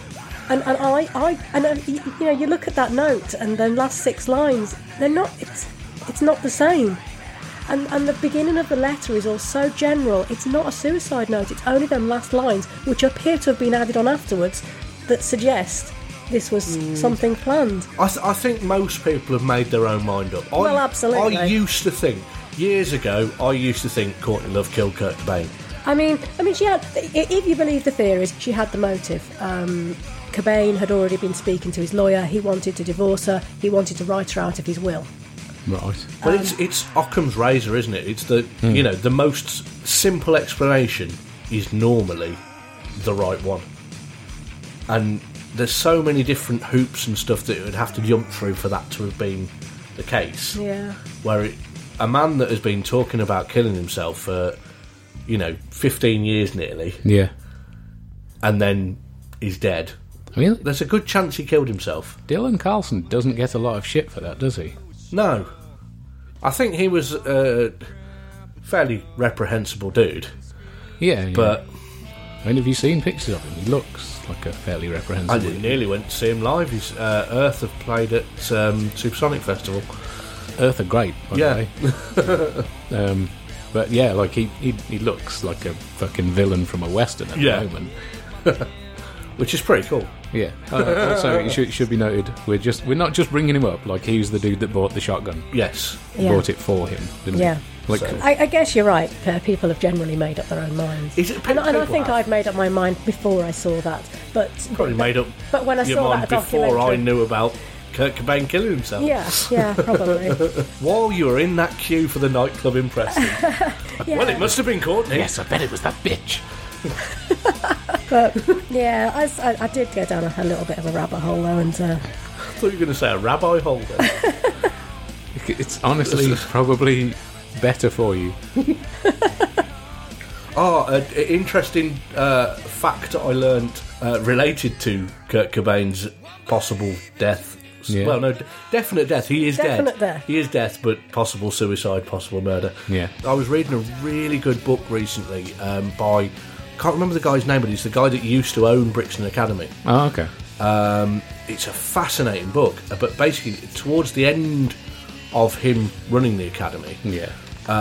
And, and I, I, and uh, you, you know, you look at that note, and then last six lines, they're not. It's, it's not the same. And and the beginning of the letter is all so general. It's not a suicide note. It's only them last lines, which appear to have been added on afterwards, that suggest this was mm. something planned. I, th- I think most people have made their own mind up. I, well, absolutely. I used to think years ago. I used to think Courtney Love killed Kurt Cobain. I mean, I mean, she had. If you believe the theories, she had the motive. Um, Cobain had already been speaking to his lawyer. He wanted to divorce her. He wanted to write her out of his will. Right. But Um, it's it's Occam's razor, isn't it? It's the mm. you know the most simple explanation is normally the right one, and there's so many different hoops and stuff that it would have to jump through for that to have been the case. Yeah. Where it, a man that has been talking about killing himself for you know fifteen years nearly, Yeah. and then he's dead. I mean, There's a good chance he killed himself. Dylan Carlson doesn't get a lot of shit for that, does he? No. I think he was a fairly reprehensible dude. Yeah, yeah. But I mean, have you seen pictures of him? He looks like a fairly reprehensible. I did, nearly went to see him live. He's, uh, Earth have played at um, Supersonic Festival. Earth are great, by Yeah. the way. um, but yeah, like he, he he looks like a fucking villain from a western at Yeah. the moment. Which is pretty cool. Yeah. Uh, also, it should, should be noted, we're just we're not just bringing him up. Like, he was the dude that bought the shotgun. Yes. He Yeah. bought it for him, didn't Yeah. he? Like, So- I, I guess you're right. Uh, people have generally made up their own minds. Is it and, and I people think have? I'd made up my mind before I saw that. But Probably but, made up But when I your saw mind that before I documentary, knew about Kurt Cobain killing himself. yeah, yeah, probably. While you were in that queue for the nightclub in Preston. Yeah. Well, it must have been Courtney. yes, I bet it was that bitch. But yeah, I, I, I did go down a, a little bit of a rabbit hole though, and uh, I thought you were going to say a rabbi hole then. It's honestly probably better for you. Oh, an interesting uh, fact I learnt uh, related to Kurt Cobain's possible death. Yeah. Well, no, d- definite death. He is Definite dead. death. He is death, but possible suicide, possible murder. Yeah. I was reading a really good book recently um, by, can't remember the guy's name, but he's the guy that used to own Brixton Academy. Oh, okay. Um, it's a fascinating book, uh, but basically towards the end of him running the academy, Yeah.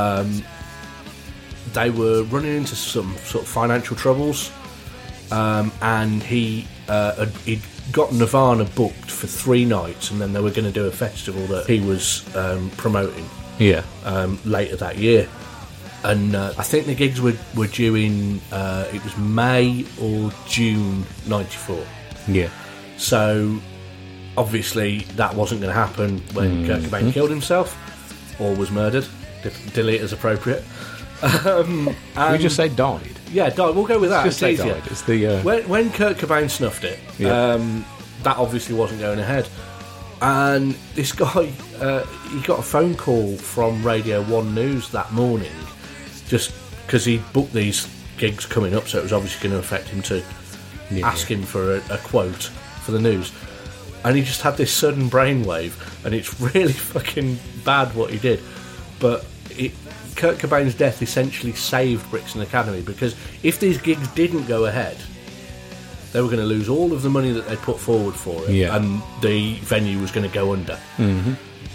they were running into some sort of financial troubles, um, and he uh, had, he'd got Nirvana booked for three nights, and then they were going to do a festival that he was um, promoting Yeah. um, later that year. And uh, I think the gigs were, were due in, uh, it was May or June ninety-four. Yeah. So, obviously, that wasn't going to happen when Kurt Cobain killed himself or was murdered. De- delete as appropriate. Um, we and- just say died. Yeah, died. We'll go with that. Just It's say easier. died. It's the uh, When, when Kurt Cobain snuffed it, Yeah. um, that obviously wasn't going ahead. And this guy, uh, he got a phone call from Radio one News that morning, just because he booked these gigs coming up, so it was obviously going to affect him to Yeah. ask him for a, a quote for the news. And he just had this sudden brainwave, and it's really fucking bad what he did. But it, Kurt Cobain's death essentially saved Brixton Academy, because if these gigs didn't go ahead, they were going to lose all of the money that they put forward for it, Yeah. and the venue was going to go under. Mm-hmm.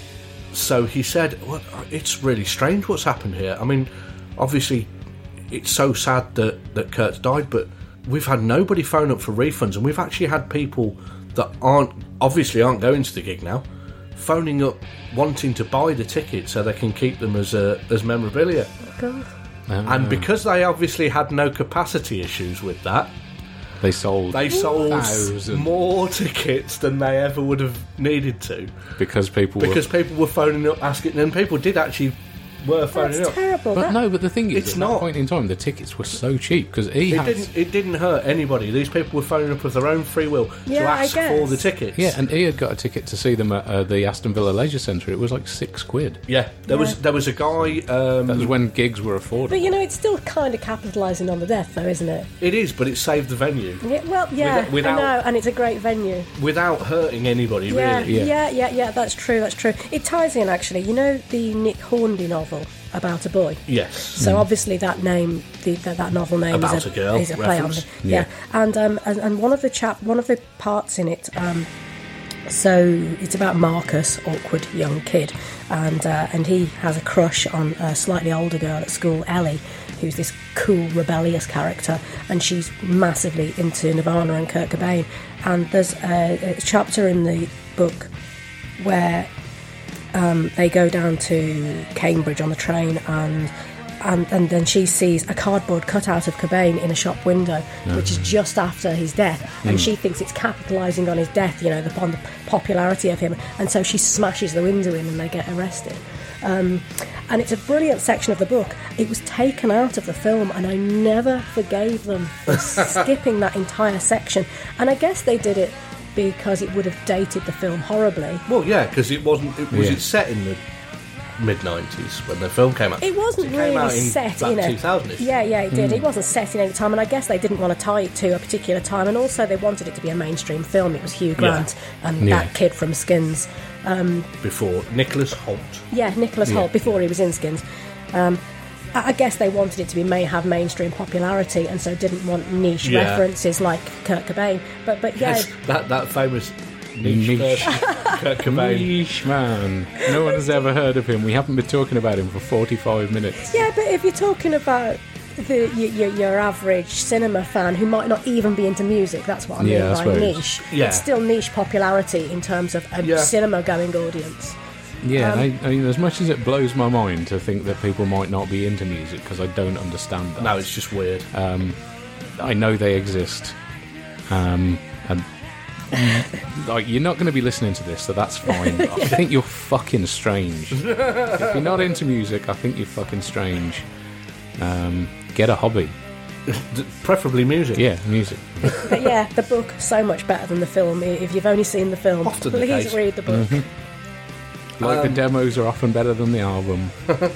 So he said, well, it's really strange what's happened here. I mean, obviously, it's so sad that, that Kurt's died, but we've had nobody phone up for refunds, and we've actually had people that aren't, obviously aren't going to the gig now, phoning up wanting to buy the tickets so they can keep them as uh, as memorabilia. God. And because they obviously had no capacity issues with that, They sold they sold thousand more tickets than they ever would have needed to, because people because were... people were phoning up asking, and people did actually were phoning That's up. terrible. But That- no, but the thing is, It's at not. that point in time, the tickets were so cheap because he It had... didn't. It didn't hurt anybody. These people were phoning up of their own free will to Yeah, I ask guess. for the tickets. Yeah, and he had got a ticket to see them at uh, the Aston Villa Leisure Centre. It was like six quid. yeah. There was Yeah. there was a guy. Um, That was when gigs were affordable. But you know, it's still kind of capitalising on the death, though, isn't it? it is, but it saved the venue Yeah, well, yeah, without- I know, and it's a great venue. without hurting anybody. Yeah, Really. Yeah. yeah, yeah, yeah, that's true, that's true. It ties in, actually. You know the Nick Hornby novel, about a boy. Yes. So obviously that name, the, that, that novel name, About is a, a Girl is a play on reference. it. Yeah, Yeah. and um, and, and one of the chap, one of the parts in it. Um, so it's about Marcus, awkward young kid, and uh, and he has a crush on a slightly older girl at school, Ellie, who's this cool, rebellious character, and she's massively into Nirvana and Kurt Cobain. And there's a, a chapter in the book where um, they go down to Cambridge on the train, and and and then she sees a cardboard cutout of Cobain in a shop window, which is just after his death, and she thinks it's capitalising on his death, you know, the, on the popularity of him, and so she smashes the window in, and they get arrested. Um, and it's a brilliant section of the book. It was taken out of the film, and I never forgave them for skipping that entire section. And I guess they did it because it would have dated the film horribly. Well, yeah, because it wasn't. It, was Yeah. it set in the mid nineties when the film came out? It wasn't It came really out in set about in a two thousand-ish. Yeah, yeah, it did. It wasn't set in any time, and I guess they didn't want to tie it to a particular time. And also, they wanted it to be a mainstream film. It was Hugh Grant and Yeah. that kid from Skins. Before Nicholas Hoult. Yeah, Nicholas Hoult, before he was in Skins. Um, I I guess they wanted it to be may have mainstream popularity, and so didn't want niche Yeah. references like Kurt Cobain. But but yeah, Yes, that that famous niche, Niche. version, Kurt Cobain. Niche man. No one has ever heard of him. We haven't been talking about him for forty-five minutes. yeah. But if you're talking about the your, your, your average cinema fan who might not even be into music, that's what I mean Yeah, I by suppose. niche. Yeah. It's still niche popularity in terms of a Yeah. cinema-going audience. Yeah, Um, I, I mean, as much as it blows my mind to think that people might not be into music, because I don't understand that. No, it's just weird. I know they exist. Um, and like, you're not going to be listening to this, so that's fine. But I think you're fucking strange. If you're not into music, I think you're fucking strange. Um, get a hobby. D- Preferably music. Yeah, music. But yeah, the book so much better than the film. I- If you've only seen the film, Often the please case. read the book. Like Um, the demos are often better than the album.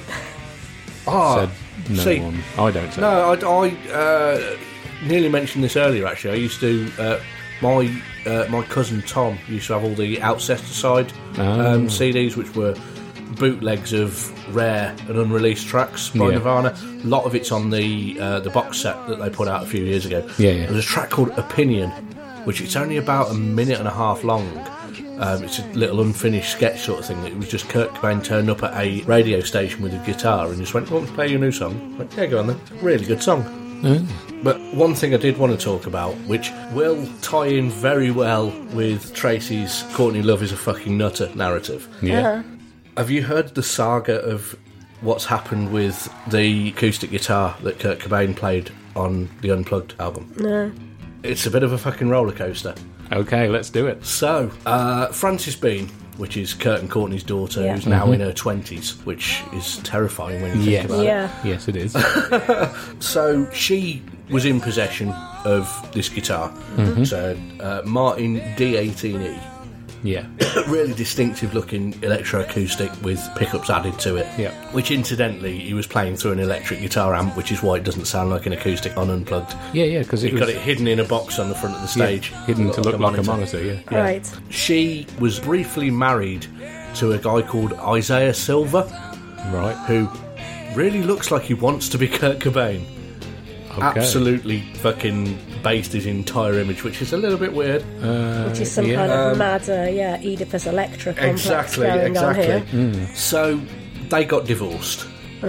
Ah, Said no see, one. I don't say. No, I, I uh, nearly mentioned this earlier. Actually, I used to. Uh, my uh, my cousin Tom used to have all the Alcesticide Oh. um, C Ds, which were bootlegs of rare and unreleased tracks by Yeah. Nirvana. A lot of it's on the uh, the box set that they put out a few years ago. Yeah, yeah. There's a track called Opinion, which it's only about a minute and a half long. Um, it's a little unfinished sketch sort of thing. It was just Kurt Cobain turned up at a radio station with a guitar and just went, "You want me to play your new song?" I went, "Yeah, go on then." Really good song. But one thing I did want to talk about, which will tie in very well with Tracy's Courtney Love is a fucking nutter narrative. Yeah. Uh-huh. Have you heard the saga of what's happened with the acoustic guitar that Kurt Cobain played on the Unplugged album? No. It's a bit of a fucking roller coaster. Okay, let's do it. So, uh, Frances Bean, which is Kurt and Courtney's daughter, Yeah. who's now in her twenties, which is terrifying when you Yes. think about Yeah. Yes, it is. it. So, she was in possession of this guitar. So, uh, Martin D eighteen E. Yeah. Really distinctive looking electroacoustic with pickups added to it. Yeah. Which incidentally, he was playing through an electric guitar amp, which is why it doesn't sound like an acoustic on Unplugged. Yeah, yeah, because it He was got it hidden in a box on the front of the stage. yeah, hidden to look like a monitor, yeah. Yeah. Right. She was briefly married to a guy called Isaiah Silver, Right. who really looks like he wants to be Kurt Cobain. Okay. Absolutely fucking based his entire image, which is a little bit weird. Which is some yeah. kind of mad, uh, yeah, Oedipus Electra complex Exactly, going exactly. on here. So they got divorced.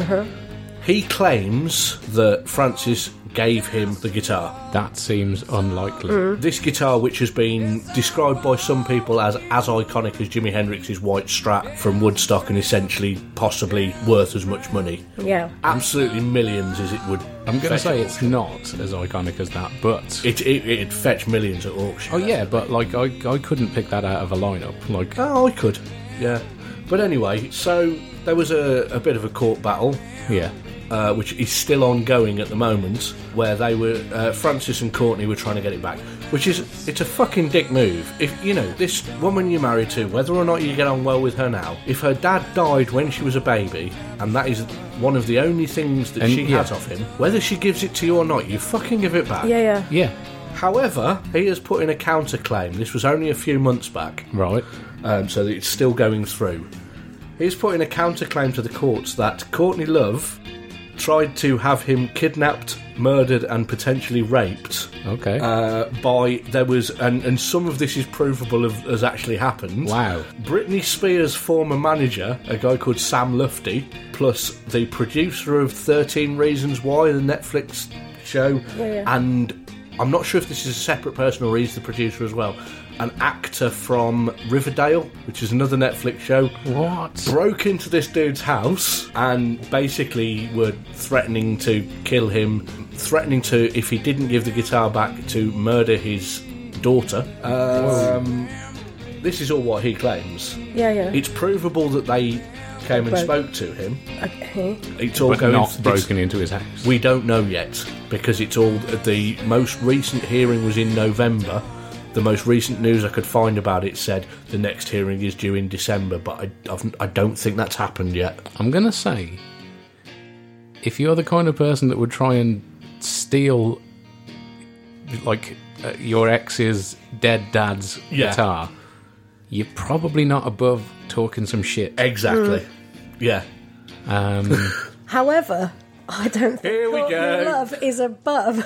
He claims that Francis gave him the guitar. That seems unlikely. This guitar, which has been described by some people as as iconic as Jimi Hendrix's White Strat from Woodstock and essentially possibly worth as much money. Yeah. Absolutely millions as it would. I'm going to fetch say at it's auction. not as iconic as that, but... It, it, it'd fetch millions at auction. Oh, yeah, but, like, I, I couldn't pick that out of a lineup. Like, Oh, I could. Yeah. But anyway, so there was a, a bit of a court battle. yeah. Uh, which is still ongoing at the moment, where they were uh, Francis and Courtney were trying to get it back, which is it's a fucking dick move. If you know this woman you're married to, whether or not you get on well with her now, if her dad died when she was a baby, and that is one of the only things that And, she yeah. has of him, whether she gives it to you or not, you fucking give it back. Yeah, yeah. Yeah. However, he has put in a counterclaim. This was only a few months back, Right. um, so that it's still going through. He's putting a counterclaim to the courts that Courtney Love tried to have him kidnapped, murdered, and potentially raped. Okay. Uh, by there was, and, and some of this is provable of, has actually happened. Wow. Britney Spears' former manager, a guy called Sam Lufty, plus the producer of thirteen Reasons Why, the Netflix show, Yeah, yeah. and I'm not sure if this is a separate person or he's the producer as well, an actor from Riverdale, which is another Netflix show, What? broke into this dude's house and basically were threatening to kill him, threatening to, if he didn't give the guitar back, to murder his daughter. Um, this is all what he claims. Yeah, yeah. It's provable that they came and Broke. spoke to him. Okay. It's all But going not it's- broken into his house. We don't know yet, because it's all, the most recent hearing was in November. The most recent news I could find about it said the next hearing is due in December, but I, I've, I don't think that's happened yet. I'm going to say, if you're the kind of person that would try and steal, like, uh, your ex's dead dad's Yeah. guitar, you're probably not above talking some shit. Exactly. Yeah. Um, However, I don't think Here we Courtney go. Love is above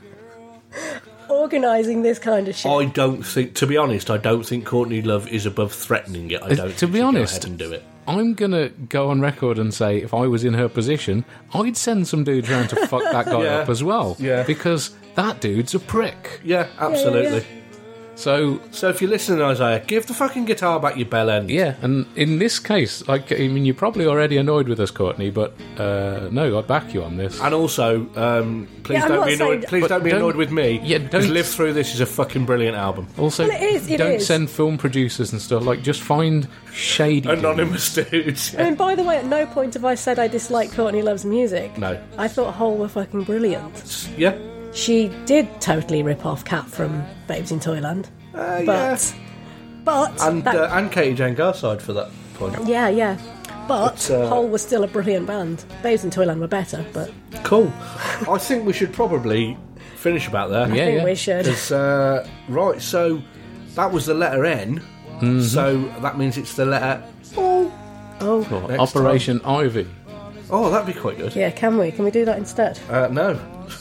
organising this kind of shit. I don't think, to be honest, I don't think Courtney Love is above threatening it. I Uh, don't to think be she'd honest, go ahead and do it. I'm going to go on record and say if I was in her position, I'd send some dudes around to fuck that guy Yeah. up as well. Yeah. Because that dude's a prick. Yeah, absolutely. yeah. So, So if you're listening, Isaiah, give the fucking guitar back, you bell end. yeah, and in this case, like, I mean, you're probably already annoyed with us, Courtney, but uh, no, I back you on this. And also, um, please Yeah, I'm don't not be annoyed. saying- Please But don't be don't- annoyed with me. Yeah, because don't- Live Through This is a fucking brilliant album. Also, Well, it is, it don't is. send film producers and stuff, like, just find shady dudes. Anonymous dudes. I mean, by the way, at no point have I said I dislike Courtney Love's music. No. I thought Hole were fucking brilliant. Yeah. She did totally rip off Cat from Babes in Toyland. Uh, but, yeah. but, And, that- uh, and Katie Jane Garside for that point. yeah, yeah. But, But, uh, Hole was still a brilliant band. Babes in Toyland were better, but Cool. I think we should probably finish about there. Yeah, I think yeah. we should. 'Cause, uh, right, so that was the letter N. Mm-hmm. So that means it's the letter O. Oh, Or Next Operation Ivy. Oh, that'd be quite good. yeah, can we? Can we do that instead? Uh, no.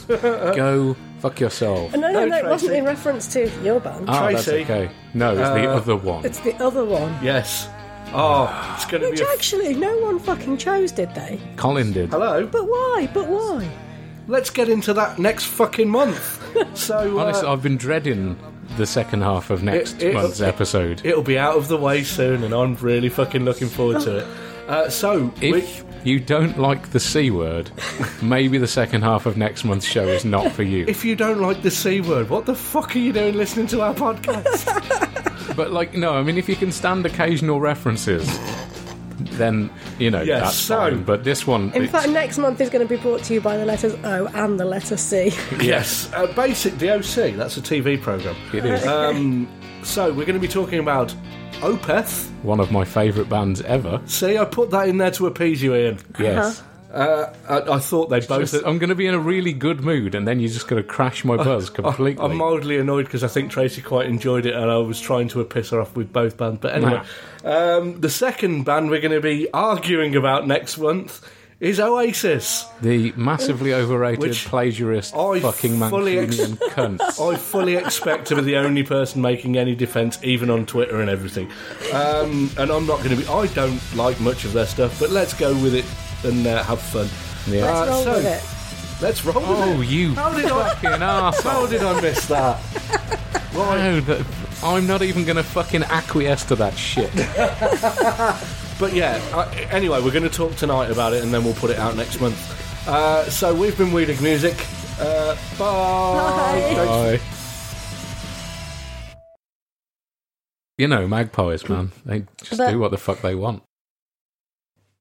Go fuck yourself. No, no, No, no, it wasn't Tracy. in reference to your band. Oh, that's Tracy. okay. No, it's the Uh, other one. It's the other one. Yes. Oh, it's going to Which be a... actually, no one fucking chose, did they? Colin did. Hello? But why? But why? Let's get into that next fucking month. So, uh, Honestly, I've been dreading the second half of next It- it- month's it- episode. it'll be out of the way soon, and I'm really fucking looking forward to it. Uh, so, If we, you don't like the C word, maybe the second half of next month's show is not for you. if you don't like the C word, what the fuck are you doing listening to our podcast? But, like, no, I mean, if you can stand occasional references, then, you know, Yes, that's so- fine. But this one, In it's- fact, next month is going to be brought to you by the letters O and the letter C. Yes. Uh, basic, the O C, that's a T V programme. it is Um, so, we're going to be talking about Opeth. one of my favourite bands ever. See, I put that in there to appease you, Ian. Yes. Uh, I, I thought they'd both... Just- I'm going to be in a really good mood, and then you're just going to crash my buzz completely. I'm mildly annoyed because I think Tracy quite enjoyed it and I was trying to piss her off with both bands. But anyway, um, the second band we're going to be arguing about next month is Oasis. The massively overrated Which plagiarist I fucking fully ex- Mancunian cunts. I fully expect to be the only person making any defence, even on Twitter and everything. Um, and I'm not going to be... I don't like much of their stuff, but let's go with it and uh, have fun. Yeah. Uh, Let's roll so, with it. Let's roll with Oh, it. you How did I- fucking How arsehole. did I miss that? No, that, I'm not even going to fucking acquiesce to that shit. But yeah, uh, anyway, we're going to talk tonight about it and then we'll put it out next month. Uh, so we've been Weedig Music. Uh, bye. Bye. Don't- Bye. You know, magpies, man. They just But- do what the fuck they want.